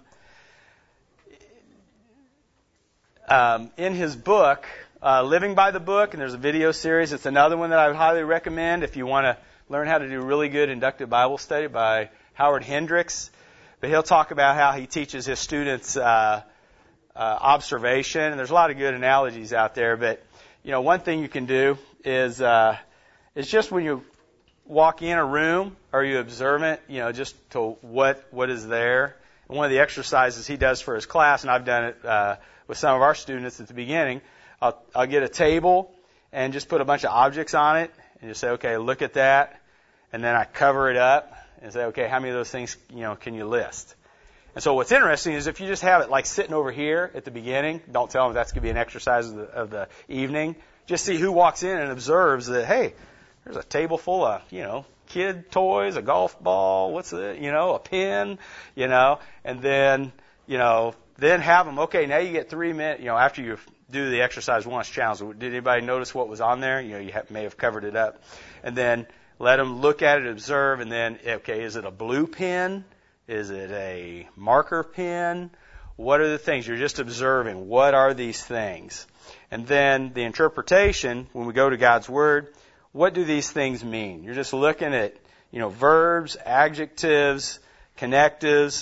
[SPEAKER 1] um, in his book, uh, Living by the Book, and there's a video series. It's another one that I would highly recommend if you want to learn how to do really good inductive Bible study by Howard Hendricks. But he'll talk about how he teaches his students uh, uh, observation. And there's a lot of good analogies out there. But, you know, one thing you can do is uh, is just when you walk in a room, are you observant, you know, just to what what is there. And one of the exercises he does for his class, and I've done it uh, with some of our students at the beginning, I'll, I'll get a table and just put a bunch of objects on it and just say, okay, look at that. And then I cover it up and say, okay, how many of those things, you know, can you list? And so what's interesting is if you just have it like sitting over here at the beginning, don't tell them that's going to be an exercise of the, of the evening. Just see who walks in and observes that, hey, there's a table full of, you know, kid toys, a golf ball, what's it, you know, a pen, you know, and then, you know, then have them, okay, now you get three minutes, you know, after you do the exercise once challenge. Did anybody notice what was on there? You know, you have, may have covered it up. And then let them look at it, observe, and then, okay, is it a blue pen? Is it a marker pen? What are the things? You're just observing. What are these things? And then the interpretation, when we go to God's Word, what do these things mean? You're just looking at, you know, verbs, adjectives, connectives.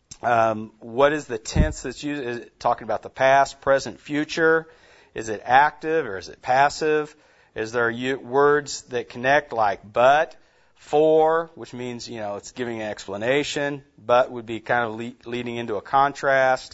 [SPEAKER 1] Um, what is the tense that's used? Is it talking about the past, present, future? Is it active or is it passive? Is there words that connect like but, for, which means, you know, it's giving an explanation. But would be kind of le- leading into a contrast.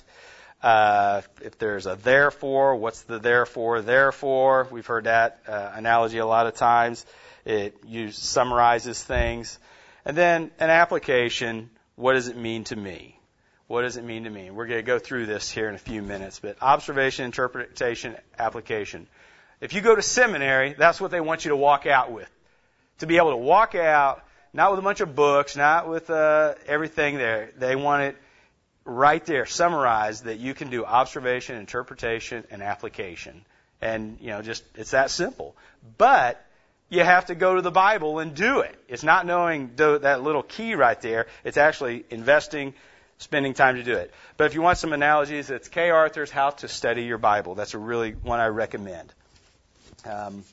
[SPEAKER 1] Uh, if there's a therefore, what's the therefore? Therefore, we've heard that uh, analogy a lot of times. It use, summarizes things. And then an application, what does it mean to me? What does it mean to me? We're going to go through this here in a few minutes. But observation, interpretation, application. If you go to seminary, that's what they want you to walk out with. To be able to walk out, not with a bunch of books, not with uh, everything there. They want it right there, summarized, that you can do observation, interpretation, and application. And, you know, just, it's that simple. But you have to go to the Bible and do it. It's not knowing that little key right there. It's actually investing, spending time to do it. But if you want some analogies, it's Kay Arthur's How to Study Your Bible. That's a really one I recommend. Um,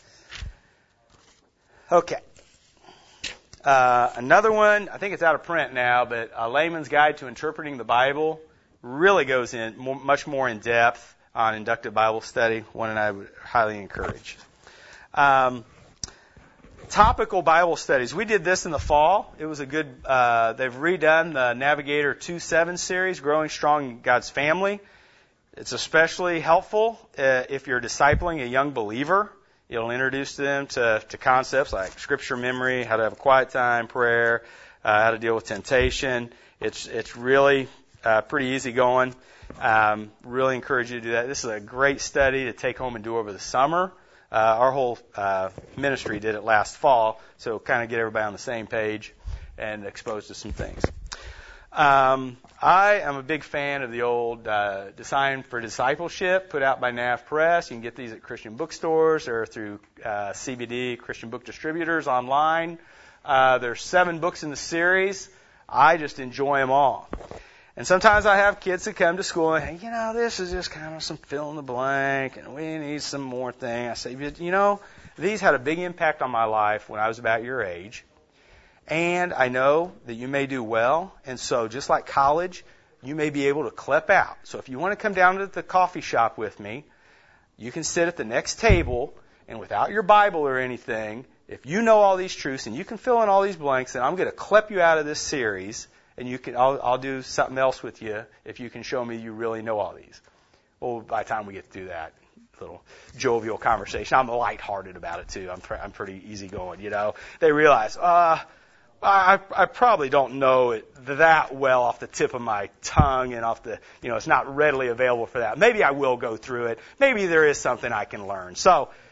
[SPEAKER 1] okay. Uh, another one, I think it's out of print now, but A Layman's Guide to Interpreting the Bible really goes in more, much more in depth on inductive Bible study, one that I would highly encourage. Um, topical Bible studies. We did this in the fall. It was a good, uh, they've redone the Navigator two seven series, Growing Strong in God's Family. It's especially helpful uh, if you're discipling a young believer. It'll introduce them to, to concepts like scripture memory, how to have a quiet time, prayer, uh, how to deal with temptation. It's it's really uh, pretty easy going. Um, really encourage you to do that. This is a great study to take home and do over the summer. Uh, our whole uh, ministry did it last fall, so kind of get everybody on the same page and exposed to some things. Um, I am a big fan of the old uh, Design for Discipleship put out by N A V Press. You can get these at Christian bookstores or through uh, C B D, Christian Book Distributors, online. Uh, there's seven books in the series. I just enjoy them all. And sometimes I have kids that come to school and, you know, this is just kind of some fill in the blank and we need some more thing. I say, you know, these had a big impact on my life when I was about your age. And I know that you may do well, and so just like college, you may be able to clip out. So if you want to come down to the coffee shop with me, you can sit at the next table, and without your Bible or anything, if you know all these truths and you can fill in all these blanks, then I'm going to clip you out of this series, and you can I'll, I'll do something else with you if you can show me you really know all these. Well, by the time we get through that little jovial conversation, I'm lighthearted about it too. I'm pr- I'm pretty easygoing, you know. They realize, uh. I, I probably don't know it that well off the tip of my tongue and off the, you know, it's not readily available for that. Maybe I will go through it. Maybe there is something I can learn. So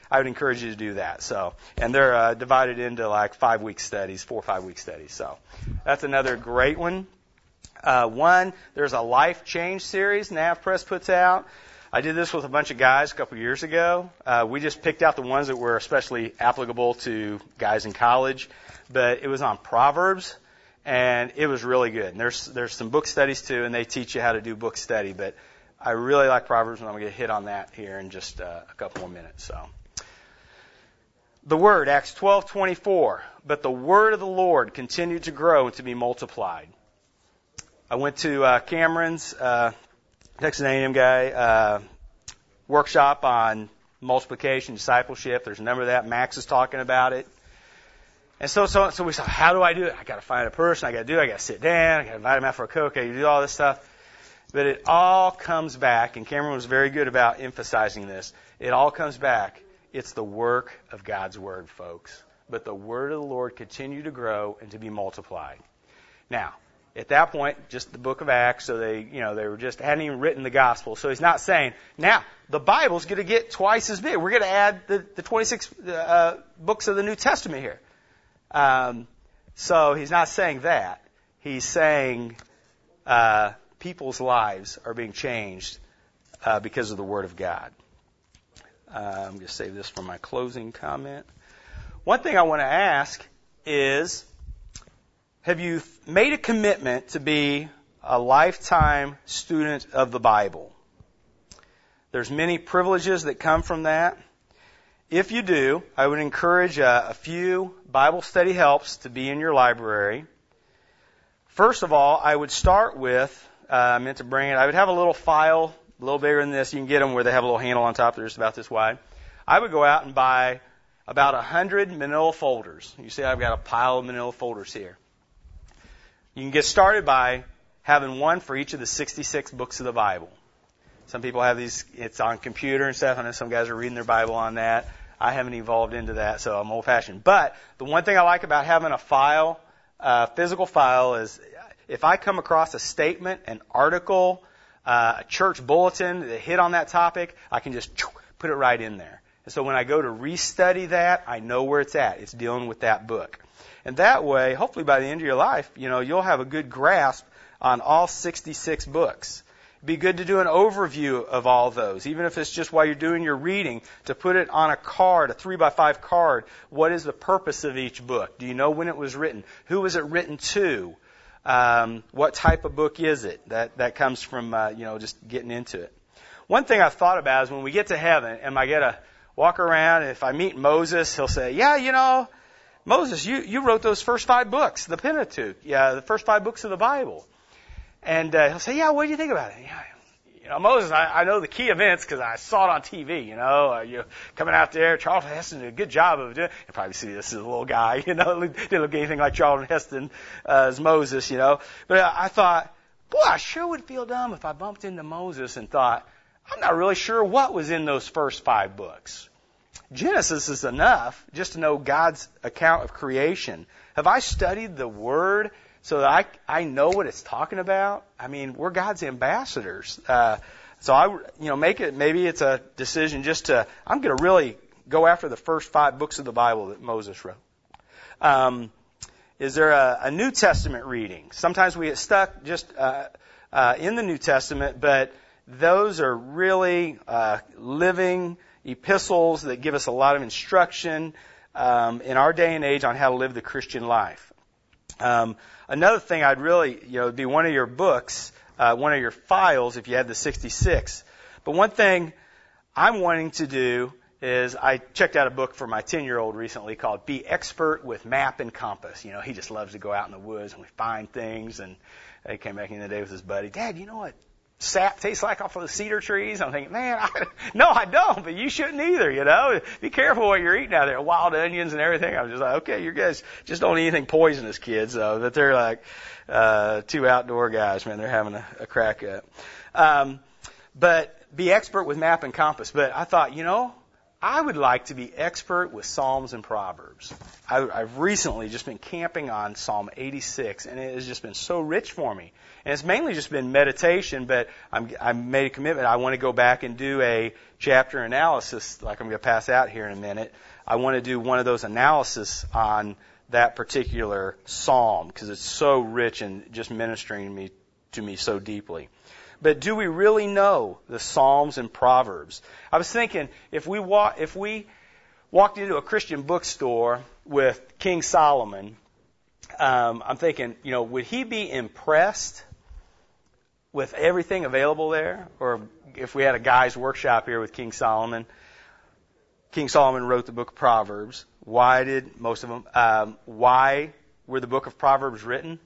[SPEAKER 1] I would encourage you to do that. So, and they're uh, divided into like five week studies, four or five week studies. So that's another great one. Uh, one, there's a Life Change series Nav Press puts out. I did this with a bunch of guys a couple years ago. Uh, we just picked out the ones that were especially applicable to guys in college, but it was on Proverbs, and it was really good. And there's there's some book studies too, and they teach you how to do book study. But I really like Proverbs, and I'm going to hit on that here in just uh, a couple more minutes. So, the Word, Acts twelve twenty-four. But the Word of the Lord continued to grow and to be multiplied. I went to uh, Cameron's, uh, Texas A and M guy, uh, workshop on multiplication, discipleship. There's a number of that. Max is talking about it. And so, so, so we said, how do I do it? I got to find a person. I got to do it. I got to sit down. I got to invite him out for a Coke. I got to do all this stuff. But it all comes back, and Cameron was very good about emphasizing this. It all comes back. It's the work of God's Word, folks. But the Word of the Lord continued to grow and to be multiplied. Now, at that point, just the book of Acts, so they, you know, they were just, hadn't even written the gospel. So he's not saying, now, the Bible's going to get twice as big. We're going to add the, the twenty-six uh, books of the New Testament here. Um, so he's not saying that. He's saying uh, people's lives are being changed uh, because of the Word of God. Uh, I'm going to save this for my closing comment. One thing I want to ask is, have you made a commitment to be a lifetime student of the Bible? There's many privileges that come from that. If you do, I would encourage a, a few Bible study helps to be in your library. First of all, I would start with, uh, I meant to bring it, I would have a little file, a little bigger than this. You can get them where they have a little handle on top. They're just about this wide. I would go out and buy about one hundred manila folders. You see I've got a pile of manila folders here. You can get started by having one for each of the sixty-six books of the Bible. Some people have these, it's on computer and stuff. I know some guys are reading their Bible on that. I haven't evolved into that, so I'm old-fashioned. But the one thing I like about having a file, a physical file, is if I come across a statement, an article, uh, a church bulletin that hit on that topic, I can just put it right in there. And so when I go to restudy that, I know where it's at. It's dealing with that book. And that way, hopefully by the end of your life, you know, you'll have a good grasp on all sixty-six books. It'd be good to do an overview of all those, even if it's just while you're doing your reading, to put it on a card, a three by five card. What is the purpose of each book? Do you know when it was written? Who was it written to? Um, what type of book is it? That that comes from, uh, you know, just getting into it. One thing I've thought about is when we get to heaven, am I going to walk around, and if I meet Moses, he'll say, yeah, you know, Moses, you, you wrote those first five books, the Pentateuch, yeah, the first five books of the Bible. And uh, he'll say, yeah, what do you think about it? Yeah, you know, Moses, I, I know the key events because I saw it on T V, you know, uh, you coming out there, Charlton Heston did a good job of doing it. You probably see this as a little guy, you know, didn't look anything like Charlton Heston uh, as Moses, you know. But uh, I thought, boy, I sure would feel dumb if I bumped into Moses and thought, I'm not really sure what was in those first five books. Genesis is enough just to know God's account of creation. Have I studied the Word so that I, I know what it's talking about? I mean, we're God's ambassadors. Uh, so I, you know, make it, maybe it's a decision just to, I'm going to really go after the first five books of the Bible that Moses wrote. Um, is there a, a New Testament reading? Sometimes we get stuck just uh, uh, in the New Testament, but those are really uh, living epistles that give us a lot of instruction um, in our day and age on how to live the Christian life. Um, another thing I'd really, you know, be one of your books, uh, one of your files if you had the sixty-six. But one thing I'm wanting to do is I checked out a book for my ten-year-old recently called Be Expert with Map and Compass. You know, he just loves to go out in the woods and we find things. And he came back in the day with his buddy, Dad, you know what sap tastes like off of the cedar trees? I'm thinking, man, I, no, I don't, but you shouldn't either, you know. Be careful what you're eating out there, wild onions and everything. I was just like, okay, you guys just don't eat anything poisonous, kids, though. But they're like uh, two outdoor guys, man. They're having a, a crack up. Um, but be expert with map and compass. But I thought, you know, I would like to be expert with Psalms and Proverbs. I, I've recently just been camping on Psalm eighty-six, and it has just been so rich for me. And it's mainly just been meditation, but I'm, I've made a commitment. I want to go back and do a chapter analysis, like I'm going to pass out here in a minute. I want to do one of those analysis on that particular psalm, because it's so rich and just ministering me to me so deeply. But do we really know the Psalms and Proverbs? I was thinking, if we walk, if we walked into a Christian bookstore with King Solomon, um, I'm thinking, you know, would he be impressed with everything available there? Or if we had a guy's workshop here with King Solomon, King Solomon wrote the book of Proverbs. Why did most of them? Um, why were the book of Proverbs written?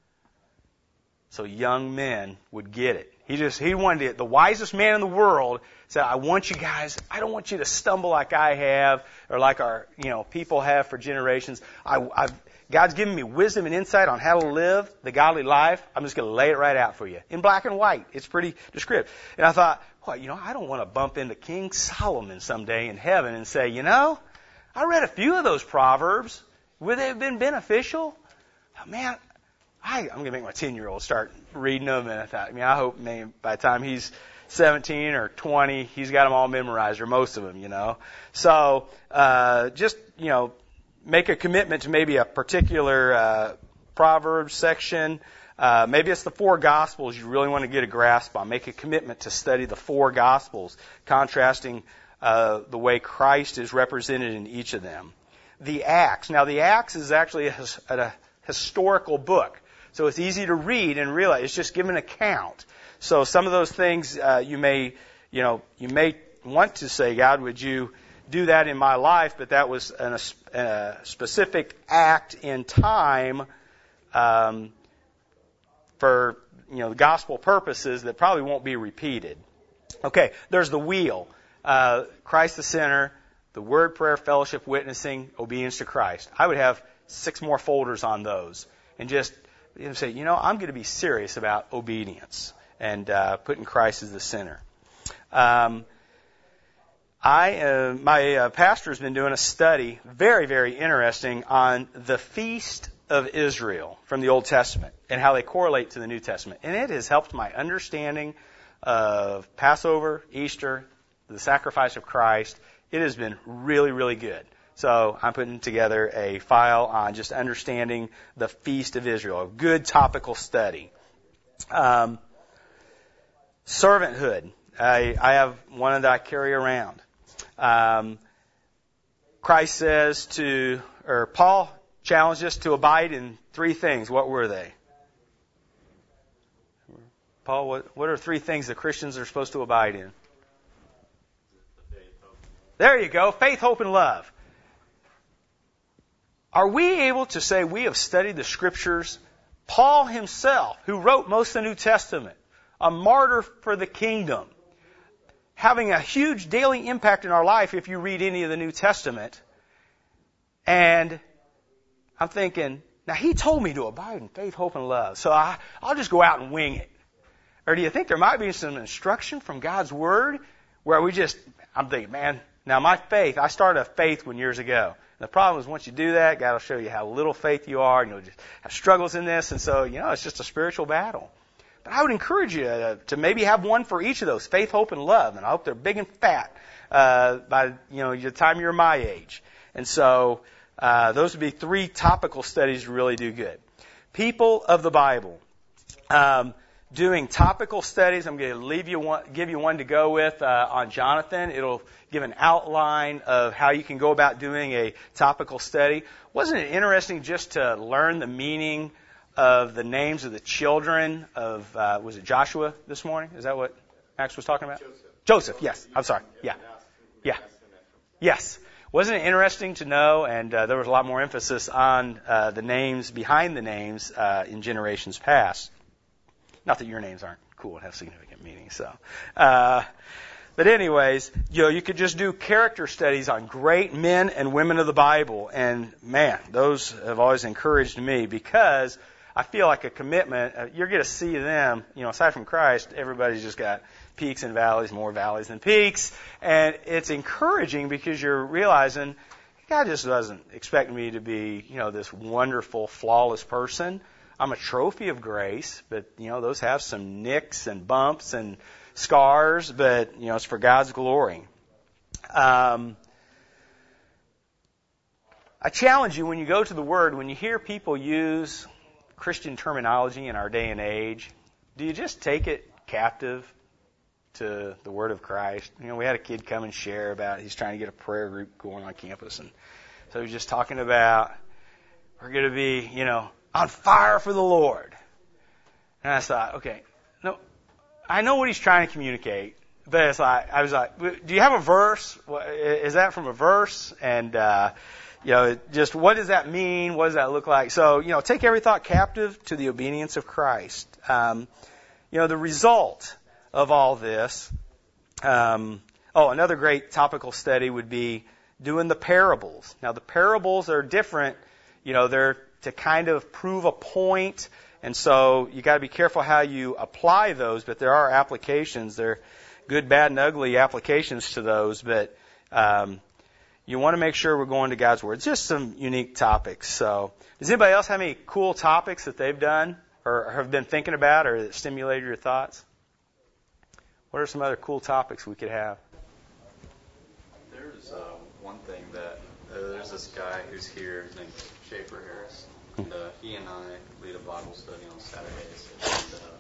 [SPEAKER 1] So young men would get it. He just, he wanted it. The wisest man in the world said, I want you guys, I don't want you to stumble like I have, or like our, you know, people have for generations. I, I've, God's given me wisdom and insight on how to live the godly life. I'm just going to lay it right out for you. In black and white. It's pretty descriptive. And I thought, well, you know, I don't want to bump into King Solomon someday in heaven and say, you know, I read a few of those Proverbs. Would they have been beneficial? Oh, man, I, I'm going to make my ten-year-old start reading them, and I thought, I mean, I hope maybe by the time he's seventeen or twenty, he's got them all memorized, or most of them, you know. So uh, just, you know, make a commitment to maybe a particular uh, Proverbs section. Uh, maybe it's the four Gospels you really want to get a grasp on. Make a commitment to study the four Gospels, contrasting uh, the way Christ is represented in each of them. The Acts. Now, the Acts is actually a, a historical book. So it's easy to read and realize it's just giving an account. So some of those things uh, you may, you know, you may want to say, God, would you do that in my life? But that was an, a, a specific act in time um, for, you know, the gospel purposes that probably won't be repeated. Okay, there's the wheel. Uh, Christ the center, the word, prayer, fellowship, witnessing, obedience to Christ. I would have six more folders on those, and just you know, say, you know, I'm going to be serious about obedience and uh, putting Christ as the center. Um, I, uh, my uh, pastor's been doing a study, very, very interesting, on the Feast of Israel from the Old Testament and how they correlate to the New Testament. And it has helped my understanding of Passover, Easter, the sacrifice of Christ. It has been really, really good. So I'm putting together a file on just understanding the Feast of Israel, a good topical study. Um, servanthood. I, I have one that I carry around. Um, Christ says to, or Paul challenged us to abide in three things. What were they? Paul, what, what are three things that Christians are supposed to abide in? There you go. Faith, hope, and love. Are we able to say we have studied the Scriptures? Paul himself, who wrote most of the New Testament, a martyr for the kingdom, having a huge daily impact in our life if you read any of the New Testament. And I'm thinking, now he told me to abide in faith, hope, and love, so I, I'll just go out and wing it. Or do you think there might be some instruction from God's Word where we just, I'm thinking, man, now my faith, I started a faith one years ago. The problem is once you do that, God will show you how little faith you are, and you'll just have struggles in this, and so, you know, it's just a spiritual battle. But I would encourage you to, to maybe have one for each of those, faith, hope, and love, and I hope they're big and fat uh, by, you know, the time you're my age. And so uh, those would be three topical studies to really do good. People of the Bible. Um, doing topical studies, I'm going to leave you one, give you one to go with uh, on Jonathan. It'll give an outline of how you can go about doing a topical study. Wasn't it interesting just to learn the meaning of the names of the children of, uh, was it Joshua this morning? Is that what Max was talking about?
[SPEAKER 4] Joseph.
[SPEAKER 1] Joseph, yes. I'm sorry. Yeah. Yeah. Yes. Wasn't it interesting to know, and uh, there was a lot more emphasis on uh, the names behind the names uh, in generations past. Not that your names aren't cool and have significant meaning, so. Uh, but anyways, you know, you could just do character studies on great men and women of the Bible, and man, those have always encouraged me because I feel like a commitment. Uh, you're going to see them, you know, aside from Christ, everybody's just got peaks and valleys, more valleys than peaks. And it's encouraging because you're realizing God just doesn't expect me to be, you know, this wonderful, flawless person. I'm a trophy of grace, but, you know, those have some nicks and bumps and scars, but, you know, it's for God's glory. Um, I challenge you when you go to the Word, when you hear people use Christian terminology in our day and age, do you just take it captive to the Word of Christ? You know, we had a kid come and share about, he's trying to get a prayer group going on campus, and so he was just talking about, we're going to be, you know, on fire for the Lord. And I thought, okay, no, I know what he's trying to communicate, but it's like, I was like, do you have a verse? Is that from a verse? And, uh, you know, just what does that mean? What does that look like? So, you know, take every thought captive to the obedience of Christ. Um, you know, the result of all this, um, oh, another great topical study would be doing the parables. Now, the parables are different. You know, they're to kind of prove a point, and so you got to be careful how you apply those, but there are applications. There are good, bad, and ugly applications to those, but um, you want to make sure we're going to God's Word. It's just some unique topics. So, does anybody else have any cool topics that they've done or have been thinking about or that stimulated your thoughts? What are some other cool topics we could have?
[SPEAKER 2] There's uh, one thing that uh, there's this guy who's here named Schaefer Harris, and uh, he and I lead a Bible study on Saturdays. And uh,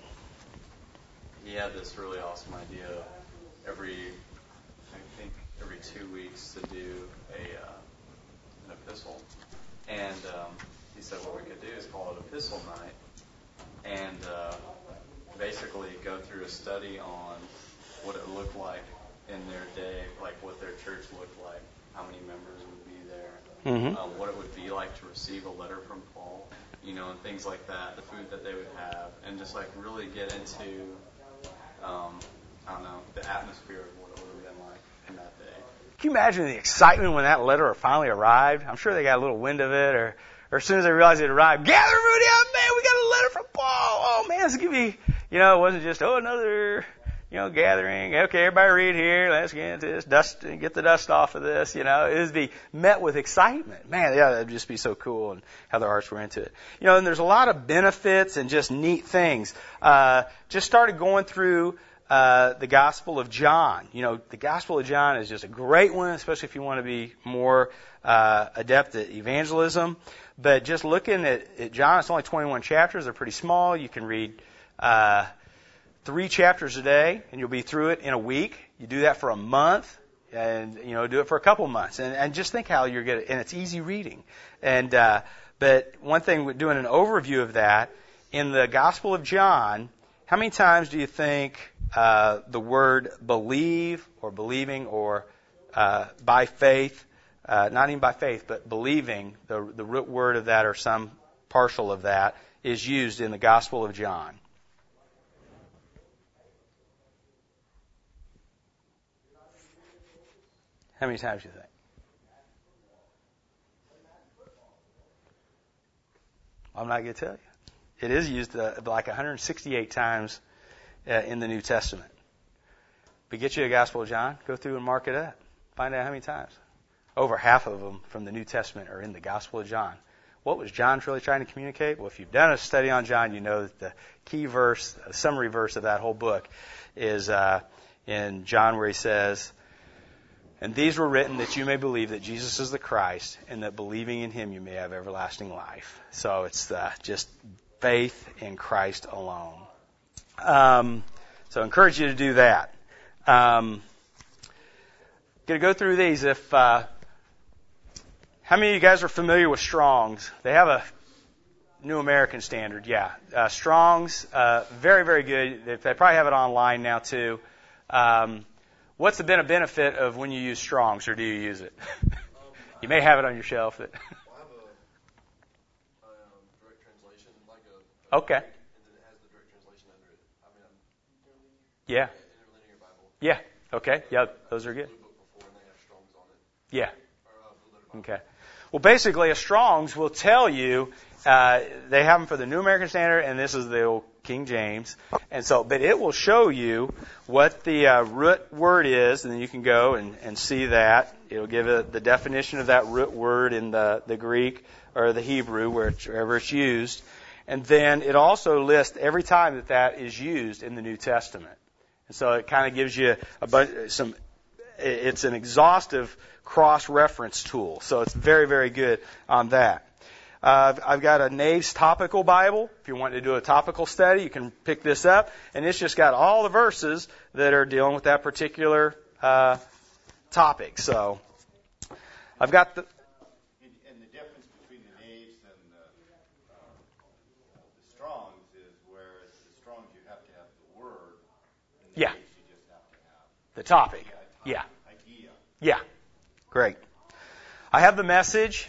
[SPEAKER 2] he had this really awesome idea every, I think, every two weeks to do a uh, an epistle. And um, he said what we could do is call it Epistle Night, and uh, basically go through a study on what it looked like in their day, like what their church looked like, how many members would be there, mm-hmm. um, what it would be like to receive a letter from Paul, you know, and things like that, the food that they would have, and just like really get into, um, I don't know, the atmosphere of what it would have been like in that day.
[SPEAKER 1] Can you imagine the excitement when that letter finally arrived? I'm sure they got a little wind of it, or, or as soon as they realized it arrived, gather Rudy up, man, we got a letter from Paul. Oh man, this is gonna be, you know, it wasn't just, oh, another, you know, gathering. Okay, everybody read here. Let's get into this. Dust, get the dust off of this. You know, it would be met with excitement. Man, yeah, that'd just be so cool, and how their hearts were into it. You know, and there's a lot of benefits and just neat things. Uh, just started going through uh, the Gospel of John. You know, the Gospel of John is just a great one, especially if you want to be more uh, adept at evangelism. But just looking at, at John, it's only twenty-one chapters. They're pretty small. You can read Uh, three chapters a day, and you'll be through it in a week. You do that for a month, and you know, do it for a couple months, and, and just think how you're gonna. And it's easy reading. And uh, but one thing, doing an overview of that in the Gospel of John, how many times do you think uh, the word believe or believing or uh, by faith, uh, not even by faith, but believing, the the root word of that or some partial of that is used in the Gospel of John? How many times do you think? I'm not going to tell you. It is used uh, like one hundred sixty-eight times uh, in the New Testament. But get you a Gospel of John, go through and mark it up. Find out how many times. Over half of them from the New Testament are in the Gospel of John. What was John really trying to communicate? Well, if you've done a study on John, you know that the key verse, the summary verse of that whole book is uh, in John where he says, "And these were written that you may believe that Jesus is the Christ, and that believing in Him you may have everlasting life." So it's uh, just faith in Christ alone. Um, so I encourage you to do that. Um, going to go through these. If uh, how many of you guys are familiar with Strong's? They have a New American Standard. Yeah, uh, Strong's, uh, very very good. They probably have it online now too. Um, What's the been a benefit of when you use Strong's, or do you use it? You may have it on your shelf. That
[SPEAKER 3] Well, I have a, a um, direct translation, like a, a
[SPEAKER 1] Okay.
[SPEAKER 3] and then it has the direct translation under it. I mean, I'm
[SPEAKER 1] Yeah.
[SPEAKER 3] Interlinear Bible.
[SPEAKER 1] Yeah. Okay. Yeah, those are good.
[SPEAKER 3] Blue book before, and they have Strong's on it.
[SPEAKER 1] Yeah.
[SPEAKER 3] Or, uh, Blue Letter Bible.
[SPEAKER 1] Okay. Well, basically, a Strong's will tell you uh, they have them for the New American Standard, and this is the old King James. And so, but it will show you what the uh, root word is, and then you can go and, and see that. It'll give it the definition of that root word in the, the Greek or the Hebrew, wherever it's used. And then it also lists every time that that is used in the New Testament. And so it kind of gives you a bunch, some, it's an exhaustive cross-reference tool. So it's very, very good on that. Uh, I've got a Nave's Topical Bible. If you want to do a topical study, you can pick this up. And it's just got all the verses that are dealing with that particular uh, topic. So I've got the...
[SPEAKER 4] And the difference between the Naves and the, uh, the Strongs is whereas the Strongs you have to have the word, and the
[SPEAKER 1] Yeah.
[SPEAKER 4] Naves you just have to have
[SPEAKER 1] The topic.
[SPEAKER 4] the
[SPEAKER 1] Yeah.
[SPEAKER 4] idea.
[SPEAKER 1] Yeah. Great. I have the Message.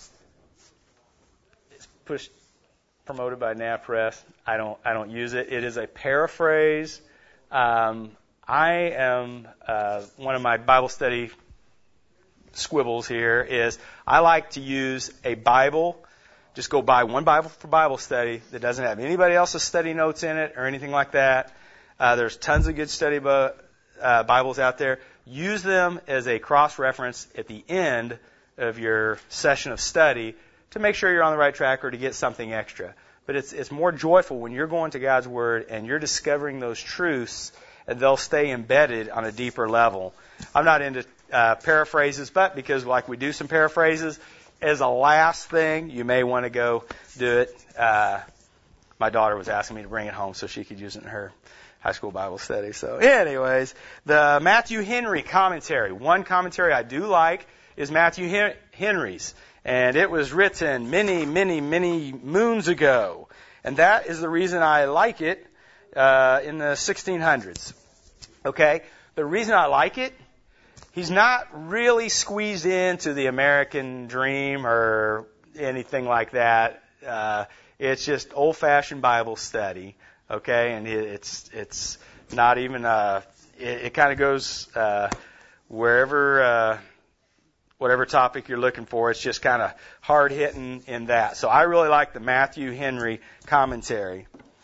[SPEAKER 1] It's pushed, promoted by NavPress. I don't, I don't use it. It is a paraphrase. Um, I am, uh, one of my Bible study squibbles here is I like to use a Bible. Just go buy one Bible for Bible study that doesn't have anybody else's study notes in it or anything like that. Uh, there's tons of good study bu- uh, Bibles out there. Use them as a cross-reference at the end of your session of study to make sure you're on the right track or to get something extra. But it's it's more joyful when you're going to God's Word and you're discovering those truths, and they'll stay embedded on a deeper level. I'm not into uh, paraphrases, but because like we do some paraphrases, as a last thing, you may want to go do it. Uh, my daughter was asking me to bring it home so she could use it in her high school Bible study. So anyways, the Matthew Henry commentary. One commentary I do like is Matthew Henry's. And it was written many, many, many moons ago. And that is the reason I like it uh, in the sixteen hundreds. Okay? The reason I like it, he's not really squeezed into the American dream or anything like that. Uh, it's just old-fashioned Bible study. Okay? And it, it's it's not even, uh, it, it kind of goes uh, wherever... Uh, whatever topic you're looking for. It's just kind of hard-hitting in that. So I really like the Matthew Henry commentary.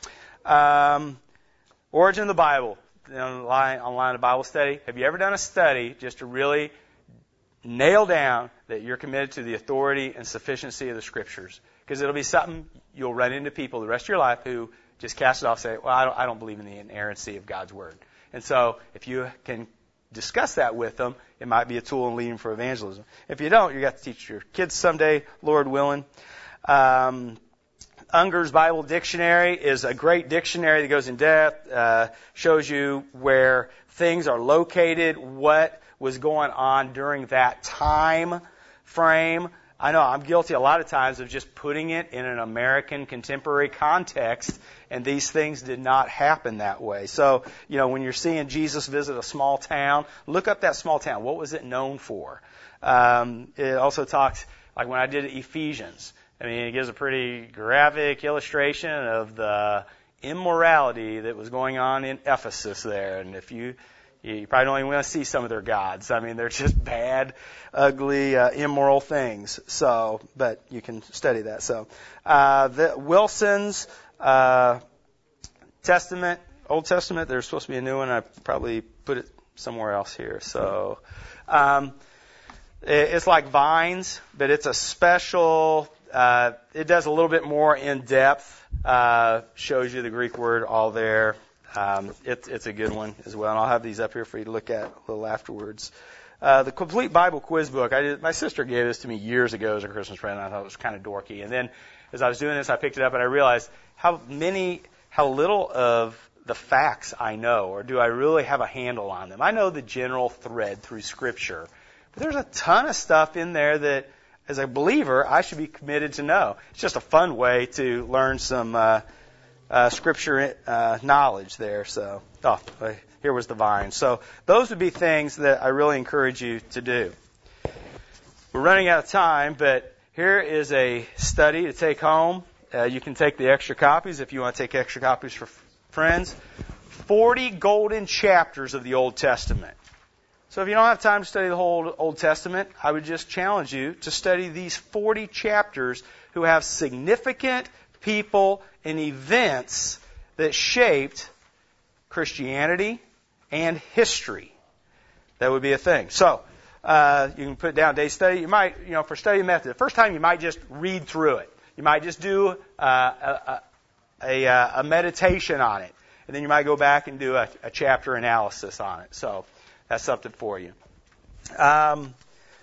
[SPEAKER 1] Um, Origin of the Bible, online, online Bible study. Have you ever done a study just to really nail down that you're committed to the authority and sufficiency of the Scriptures? Because it'll be something you'll run into people the rest of your life who just cast it off and say, well, I don't, I don't believe in the inerrancy of God's Word. And so if you can discuss that with them, it might be a tool in leading for evangelism. If you don't, you got to teach your kids someday, Lord willing. Um, Unger's Bible Dictionary is a great dictionary that goes in depth, uh, shows you where things are located, what was going on during that time frame. I know I'm guilty a lot of times of just putting it in an American contemporary context, and these things did not happen that way. So, you know, when you're seeing Jesus visit a small town, look up that small town. What was it known for? Um, it also talks, like when I did Ephesians, I mean, it gives a pretty graphic illustration of the immorality that was going on in Ephesus there. And if you You probably don't even want to see some of their gods. I mean, they're just bad, ugly, uh, immoral things. So, but you can study that. So, uh, the Wilson's uh, Testament, Old Testament. There's supposed to be a new one. I probably put it somewhere else here. So, um, it, it's like Vines, but it's a special. Uh, it does a little bit more in depth. Uh, shows you the Greek word all there. Um, it, it's a good one as well, and I'll have these up here for you to look at a little afterwards. Uh, the Complete Bible Quiz Book, I did, my sister gave this to me years ago as a Christmas present. I thought it was kind of dorky. And then as I was doing this, I picked it up and I realized how many, how little of the facts I know, or do I really have a handle on them. I know the general thread through Scripture, but there's a ton of stuff in there that, as a believer, I should be committed to know. It's just a fun way to learn some uh Uh, scripture uh, knowledge there. So, oh, here was the vine. So those would be things that I really encourage you to do. We're running out of time, but here is a study to take home. Uh, you can take the extra copies if you want to take extra copies for f- friends. forty golden chapters of the Old Testament. So if you don't have time to study the whole Old Testament, I would just challenge you to study these forty chapters who have significant people and events that shaped Christianity and history. That would be a thing. So, uh, you can put down day study. You might, you know, for study method, the first time you might just read through it. You might just do uh, a, a, a, a meditation on it. And then you might go back and do a, a chapter analysis on it. So, that's something for you. Um,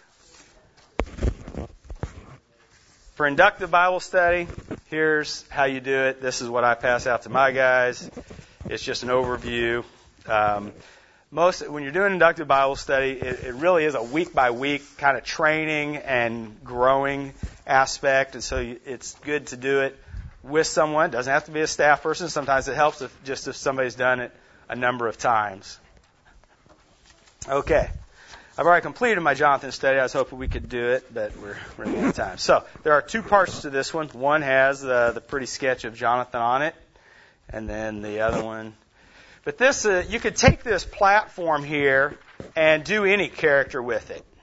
[SPEAKER 1] for inductive Bible study, here's how you do it. This is what I pass out to my guys. It's just an overview. Um, most when you're doing inductive Bible study, it, it really is a week by week kind of training and growing aspect, and so you, it's good to do it with someone. It doesn't have to be a staff person. Sometimes it helps if just if somebody's done it a number of times. Okay. I've already completed my Jonathan study. I was hoping we could do it, but we're running out of time. So there are two parts to this one. One has the, the pretty sketch of Jonathan on it, and then the other one. But this, uh, you could take this platform here and do any character with it.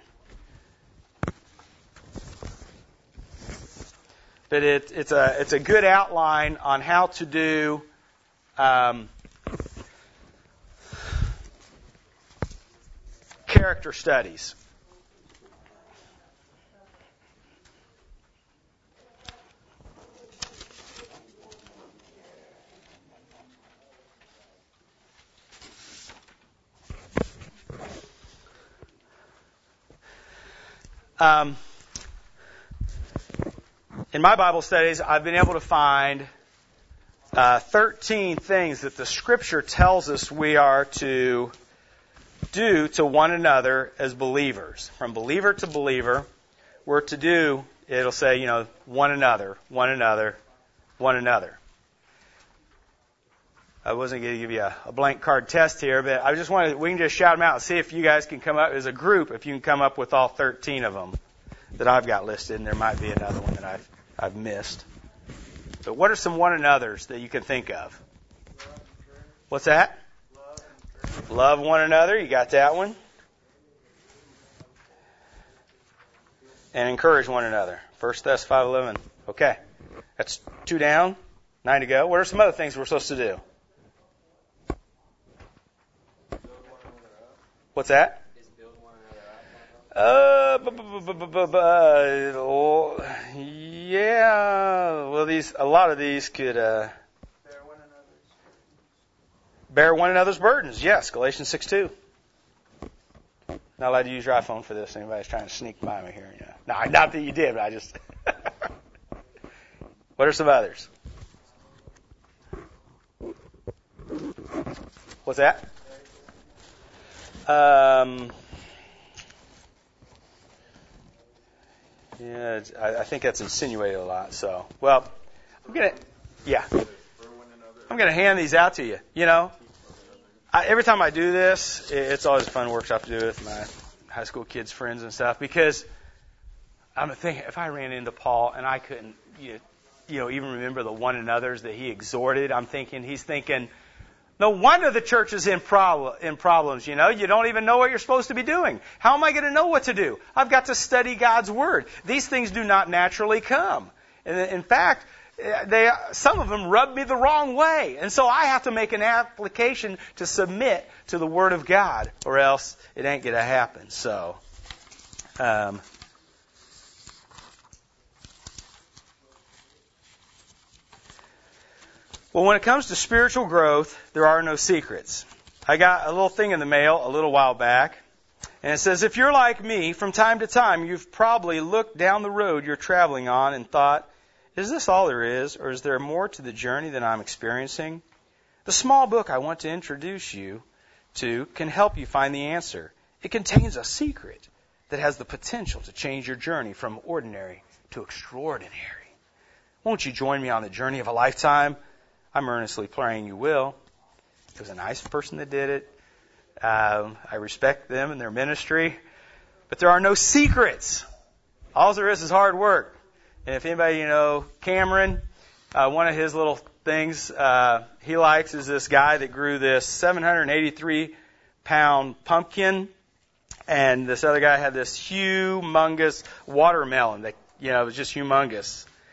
[SPEAKER 1] But it, it's a it's a good outline on how to do. Um, Character studies. Um, in my Bible studies, I've been able to find uh, thirteen things that the Scripture tells us we are to do to one another as believers. From believer to believer, we're to do, it'll say, you know, one another, one another, one another. I wasn't going to give you a, a blank card test here, but I just wanted, we can just shout them out and see if you guys can come up as a group, if you can come up with all thirteen of them that I've got listed, and there might be another one that I've, I've missed. But what are some one another's that you can think of? What's that? Love one another. You got that one. And encourage one another. First Thess five eleven. Okay. That's two down, nine to go. What are some other things we're supposed to do? What's that? Uh, bu- bu- bu- bu- bu- bu- uh, yeah. Well, these a lot of these could uh, bear one another's burdens. Yes, Galatians six two. Not allowed to use your iPhone for this. Anybody's trying to sneak by me here. Yeah. No, not that you did, but I just. What are some others? What's that? Um. Yeah, it's, I, I think that's insinuated a lot. So, well, I'm gonna, yeah, I'm gonna hand these out to you. You know, I, every time I do this, it, it's always a fun workshop to do with my high school kids, friends, and stuff. Because I'm thinking, if I ran into Paul and I couldn't, you, you know, even remember the one another's that he exhorted, I'm thinking he's thinking. No wonder the church is in, prob- in problems, you know. You don't even know what you're supposed to be doing. How am I going to know what to do? I've got to study God's Word. These things do not naturally come. And in fact, they, some of them rub me the wrong way. And so I have to make an application to submit to the Word of God, or else it ain't going to happen. So, um, well, when it comes to spiritual growth, there are no secrets. I got a little thing in the mail a little while back, and it says, if you're like me, from time to time, you've probably looked down the road you're traveling on and thought, is this all there is, or is there more to the journey than I'm experiencing? The small book I want to introduce you to can help you find the answer. It contains a secret that has the potential to change your journey from ordinary to extraordinary. Won't you join me on the journey of a lifetime? I'm earnestly praying you will. It was a nice person that did it. Um, I respect them and their ministry. But there are no secrets. All there is is hard work. And if anybody, you know, Cameron, uh, one of his little things uh, he likes is this guy that grew this seven hundred eighty-three pound pumpkin. And this other guy had this humongous watermelon that, you know, was just humongous.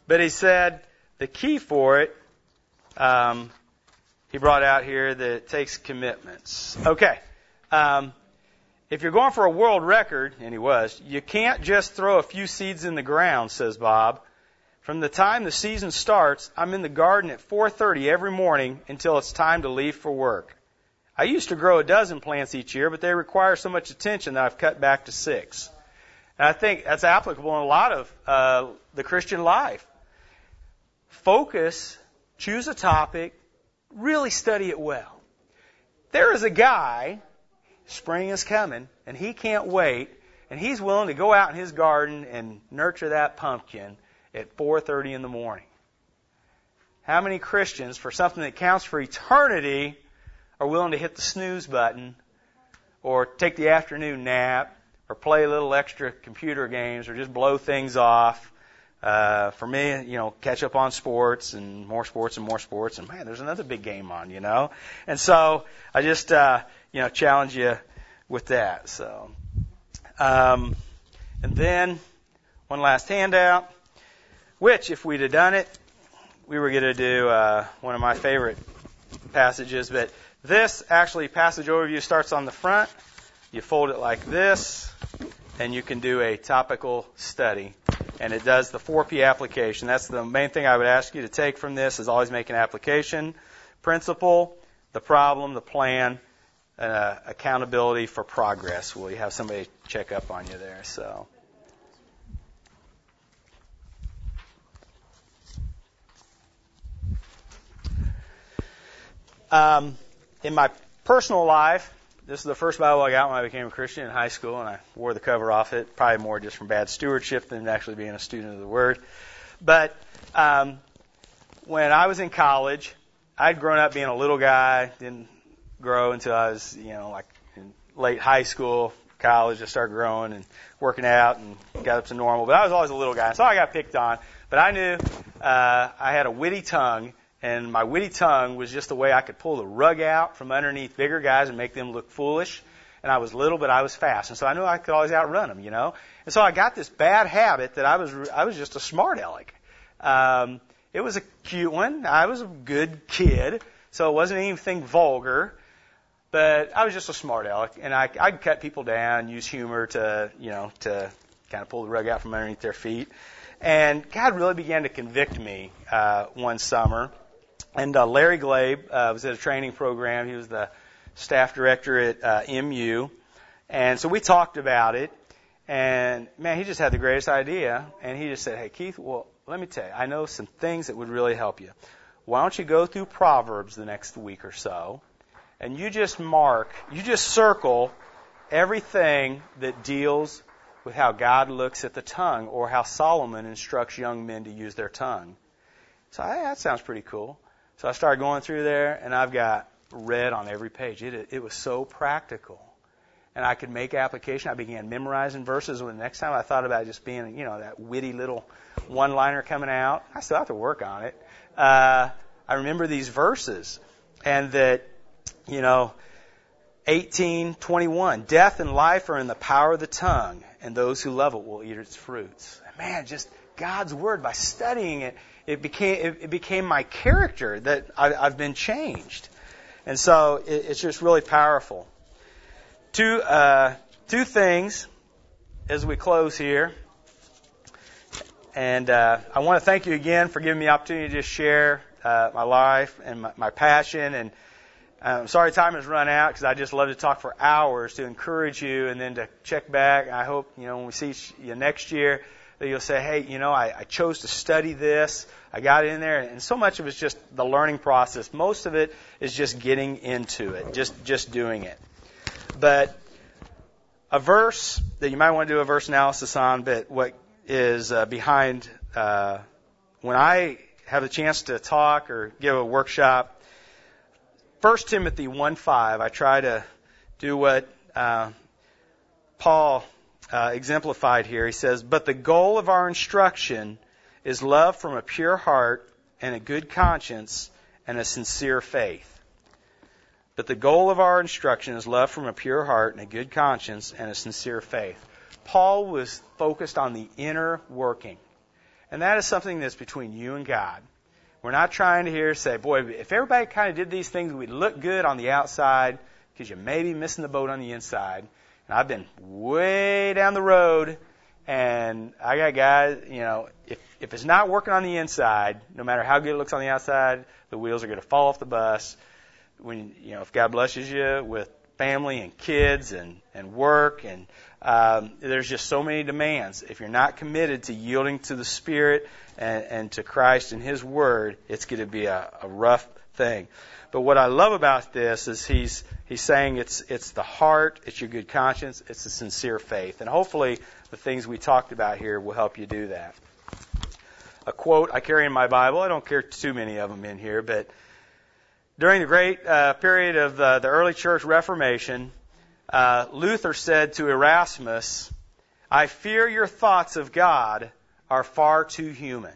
[SPEAKER 1] But he said the key for it, um, he brought out here that it takes commitments. Okay. Um, if you're going for a world record, and he was, you can't just throw a few seeds in the ground, says Bob. From the time the season starts, I'm in the garden at four thirty every morning until it's time to leave for work. I used to grow a dozen plants each year, but they require so much attention that I've cut back to six. And I think that's applicable in a lot of uh, the Christian life. Focus, choose a topic, really study it well. There is a guy, spring is coming, and he can't wait, and he's willing to go out in his garden and nurture that pumpkin at four thirty in the morning. How many Christians, for something that counts for eternity, are willing to hit the snooze button or take the afternoon nap or play a little extra computer games or just blow things off? Uh, for me, you know, catch up on sports and more sports and more sports. And, man, there's another big game on, you know. And so I just, uh, you know, challenge you with that. So, um, and then one last handout, which, if we'd have done it, we were going to do uh, one of my favorite passages. But this, actually, passage overview starts on the front. You fold it like this, and you can do a topical study. And it does the four P application. That's the main thing I would ask you to take from this, is always make an application. Principle, the problem, the plan, uh, accountability for progress. Will you have somebody check up on you there? So, um, in my personal life, this is the first Bible I got when I became a Christian in high school, and I wore the cover off it, probably more just from bad stewardship than actually being a student of the Word. But um, when I was in college, I'd grown up being a little guy, didn't grow until I was, you know, like in late high school, college. I started growing and working out and got up to normal. But I was always a little guy, so I got picked on. But I knew uh, I had a witty tongue. And my witty tongue was just a way I could pull the rug out from underneath bigger guys and make them look foolish. And I was little, but I was fast. And so I knew I could always outrun them, you know. And so I got this bad habit that I was I was just a smart aleck. Um, it was a cute one. I was a good kid, so it wasn't anything vulgar. But I was just a smart aleck, and I I could cut people down, use humor to you know to kind of pull the rug out from underneath their feet. And God really began to convict me uh, one summer. And uh, Larry Glabe uh, was at a training program. He was the staff director at uh, M U. And so we talked about it. And, man, he just had the greatest idea. And he just said, hey, Keith, well, let me tell you, I know some things that would really help you. Why don't you go through Proverbs the next week or so, and you just mark, you just circle everything that deals with how God looks at the tongue, or how Solomon instructs young men to use their tongue. So hey, that sounds pretty cool. So I started going through there, and I've got red on every page. It, it was so practical. And I could make application. I began memorizing verses. When the next time I thought about just being, you know, that witty little one-liner coming out, I still have to work on it. Uh, I remember these verses, and that, you know, eighteen twenty-one, death and life are in the power of the tongue, and those who love it will eat its fruits. Man, just God's Word, by studying it, it became it, it became my character, that I, I've been changed. And so it, it's just really powerful. Two uh, two things as we close here. And uh, I want to thank you again for giving me the opportunity to just share uh, my life and my, my passion. And I'm sorry time has run out, because I just love to talk for hours to encourage you and then to check back. I hope, you know, when we see you next year, that you'll say, hey, you know, I, I chose to study this. I got in there. And so much of it's just the learning process. Most of it is just getting into it, just just doing it. But a verse that you might want to do a verse analysis on, but what is uh, behind uh, when I have a chance to talk or give a workshop, First Timothy one five, I try to do what uh, Paul uh, exemplified here. He says, but the goal of our instruction is love from a pure heart and a good conscience and a sincere faith. But the goal of our instruction is love from a pure heart and a good conscience and a sincere faith. Paul was focused on the inner working. And that is something that's between you and God. We're not trying to here say, boy, if everybody kind of did these things, we'd look good on the outside, because you may be missing the boat on the inside. And I've been way down the road, and I got guys, you know, if if it's not working on the inside, no matter how good it looks on the outside, the wheels are going to fall off the bus. When, you know, if God blesses you with family and kids and, and work, and um, there's just so many demands. If you're not committed to yielding to the Spirit and, and to Christ and His Word, it's going to be a, a rough thing. But what I love about this is he's he's saying it's it's the heart, it's your good conscience, it's the sincere faith. And hopefully the things we talked about here will help you do that. A quote I carry in my Bible, I don't carry too many of them in here, but during the great uh, period of the, the early church Reformation, uh, Luther said to Erasmus, "I fear your thoughts of God are far too human.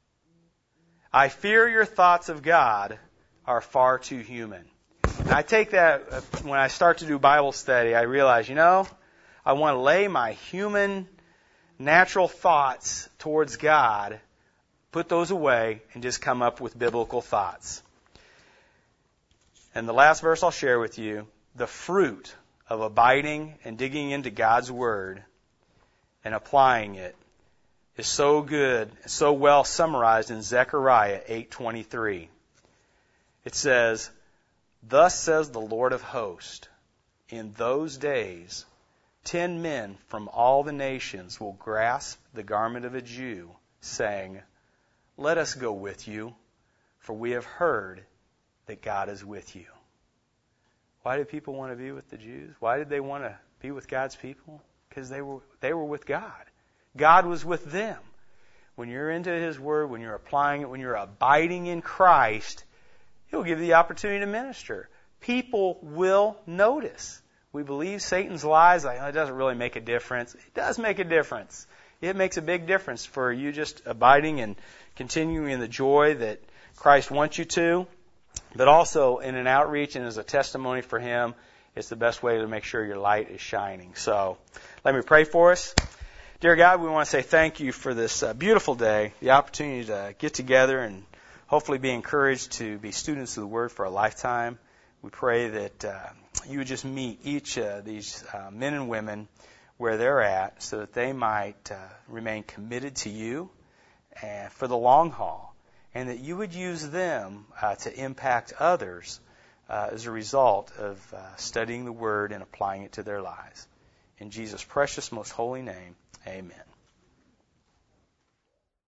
[SPEAKER 1] I fear your thoughts of God are far too human." And I take that, uh, when I start to do Bible study, I realize, you know, I want to lay my human, natural thoughts towards God, put those away, and just come up with biblical thoughts. And the last verse I'll share with you, the fruit of abiding and digging into God's Word and applying it is so good, so well summarized in Zechariah eight twenty-three. It says, "Thus says the Lord of hosts, in those days ten men from all the nations will grasp the garment of a Jew, saying, 'Let us go with you, for we have heard that God is with you.'" Why did people want to be with the Jews? Why did they want to be with God's people? Because they were they were with God. God was with them. When you're into His Word, when you're applying it, when you're abiding in Christ, He'll give you the opportunity to minister. People will notice. We believe Satan's lies, like, oh, it doesn't really make a difference. It does make a difference. It makes a big difference for you just abiding and continuing in the joy that Christ wants you to, but also in an outreach and as a testimony for Him. It's the best way to make sure your light is shining. So let me pray for us. Dear God, we want to say thank you for this uh, beautiful day, the opportunity to get together and hopefully be encouraged to be students of the Word for a lifetime. We pray that uh, you would just meet each of these uh, men and women where they're at so that they might uh, remain committed to you and for the long haul, and that you would use them uh, to impact others uh, as a result of uh, studying the Word and applying it to their lives. In Jesus' precious, most holy name, amen.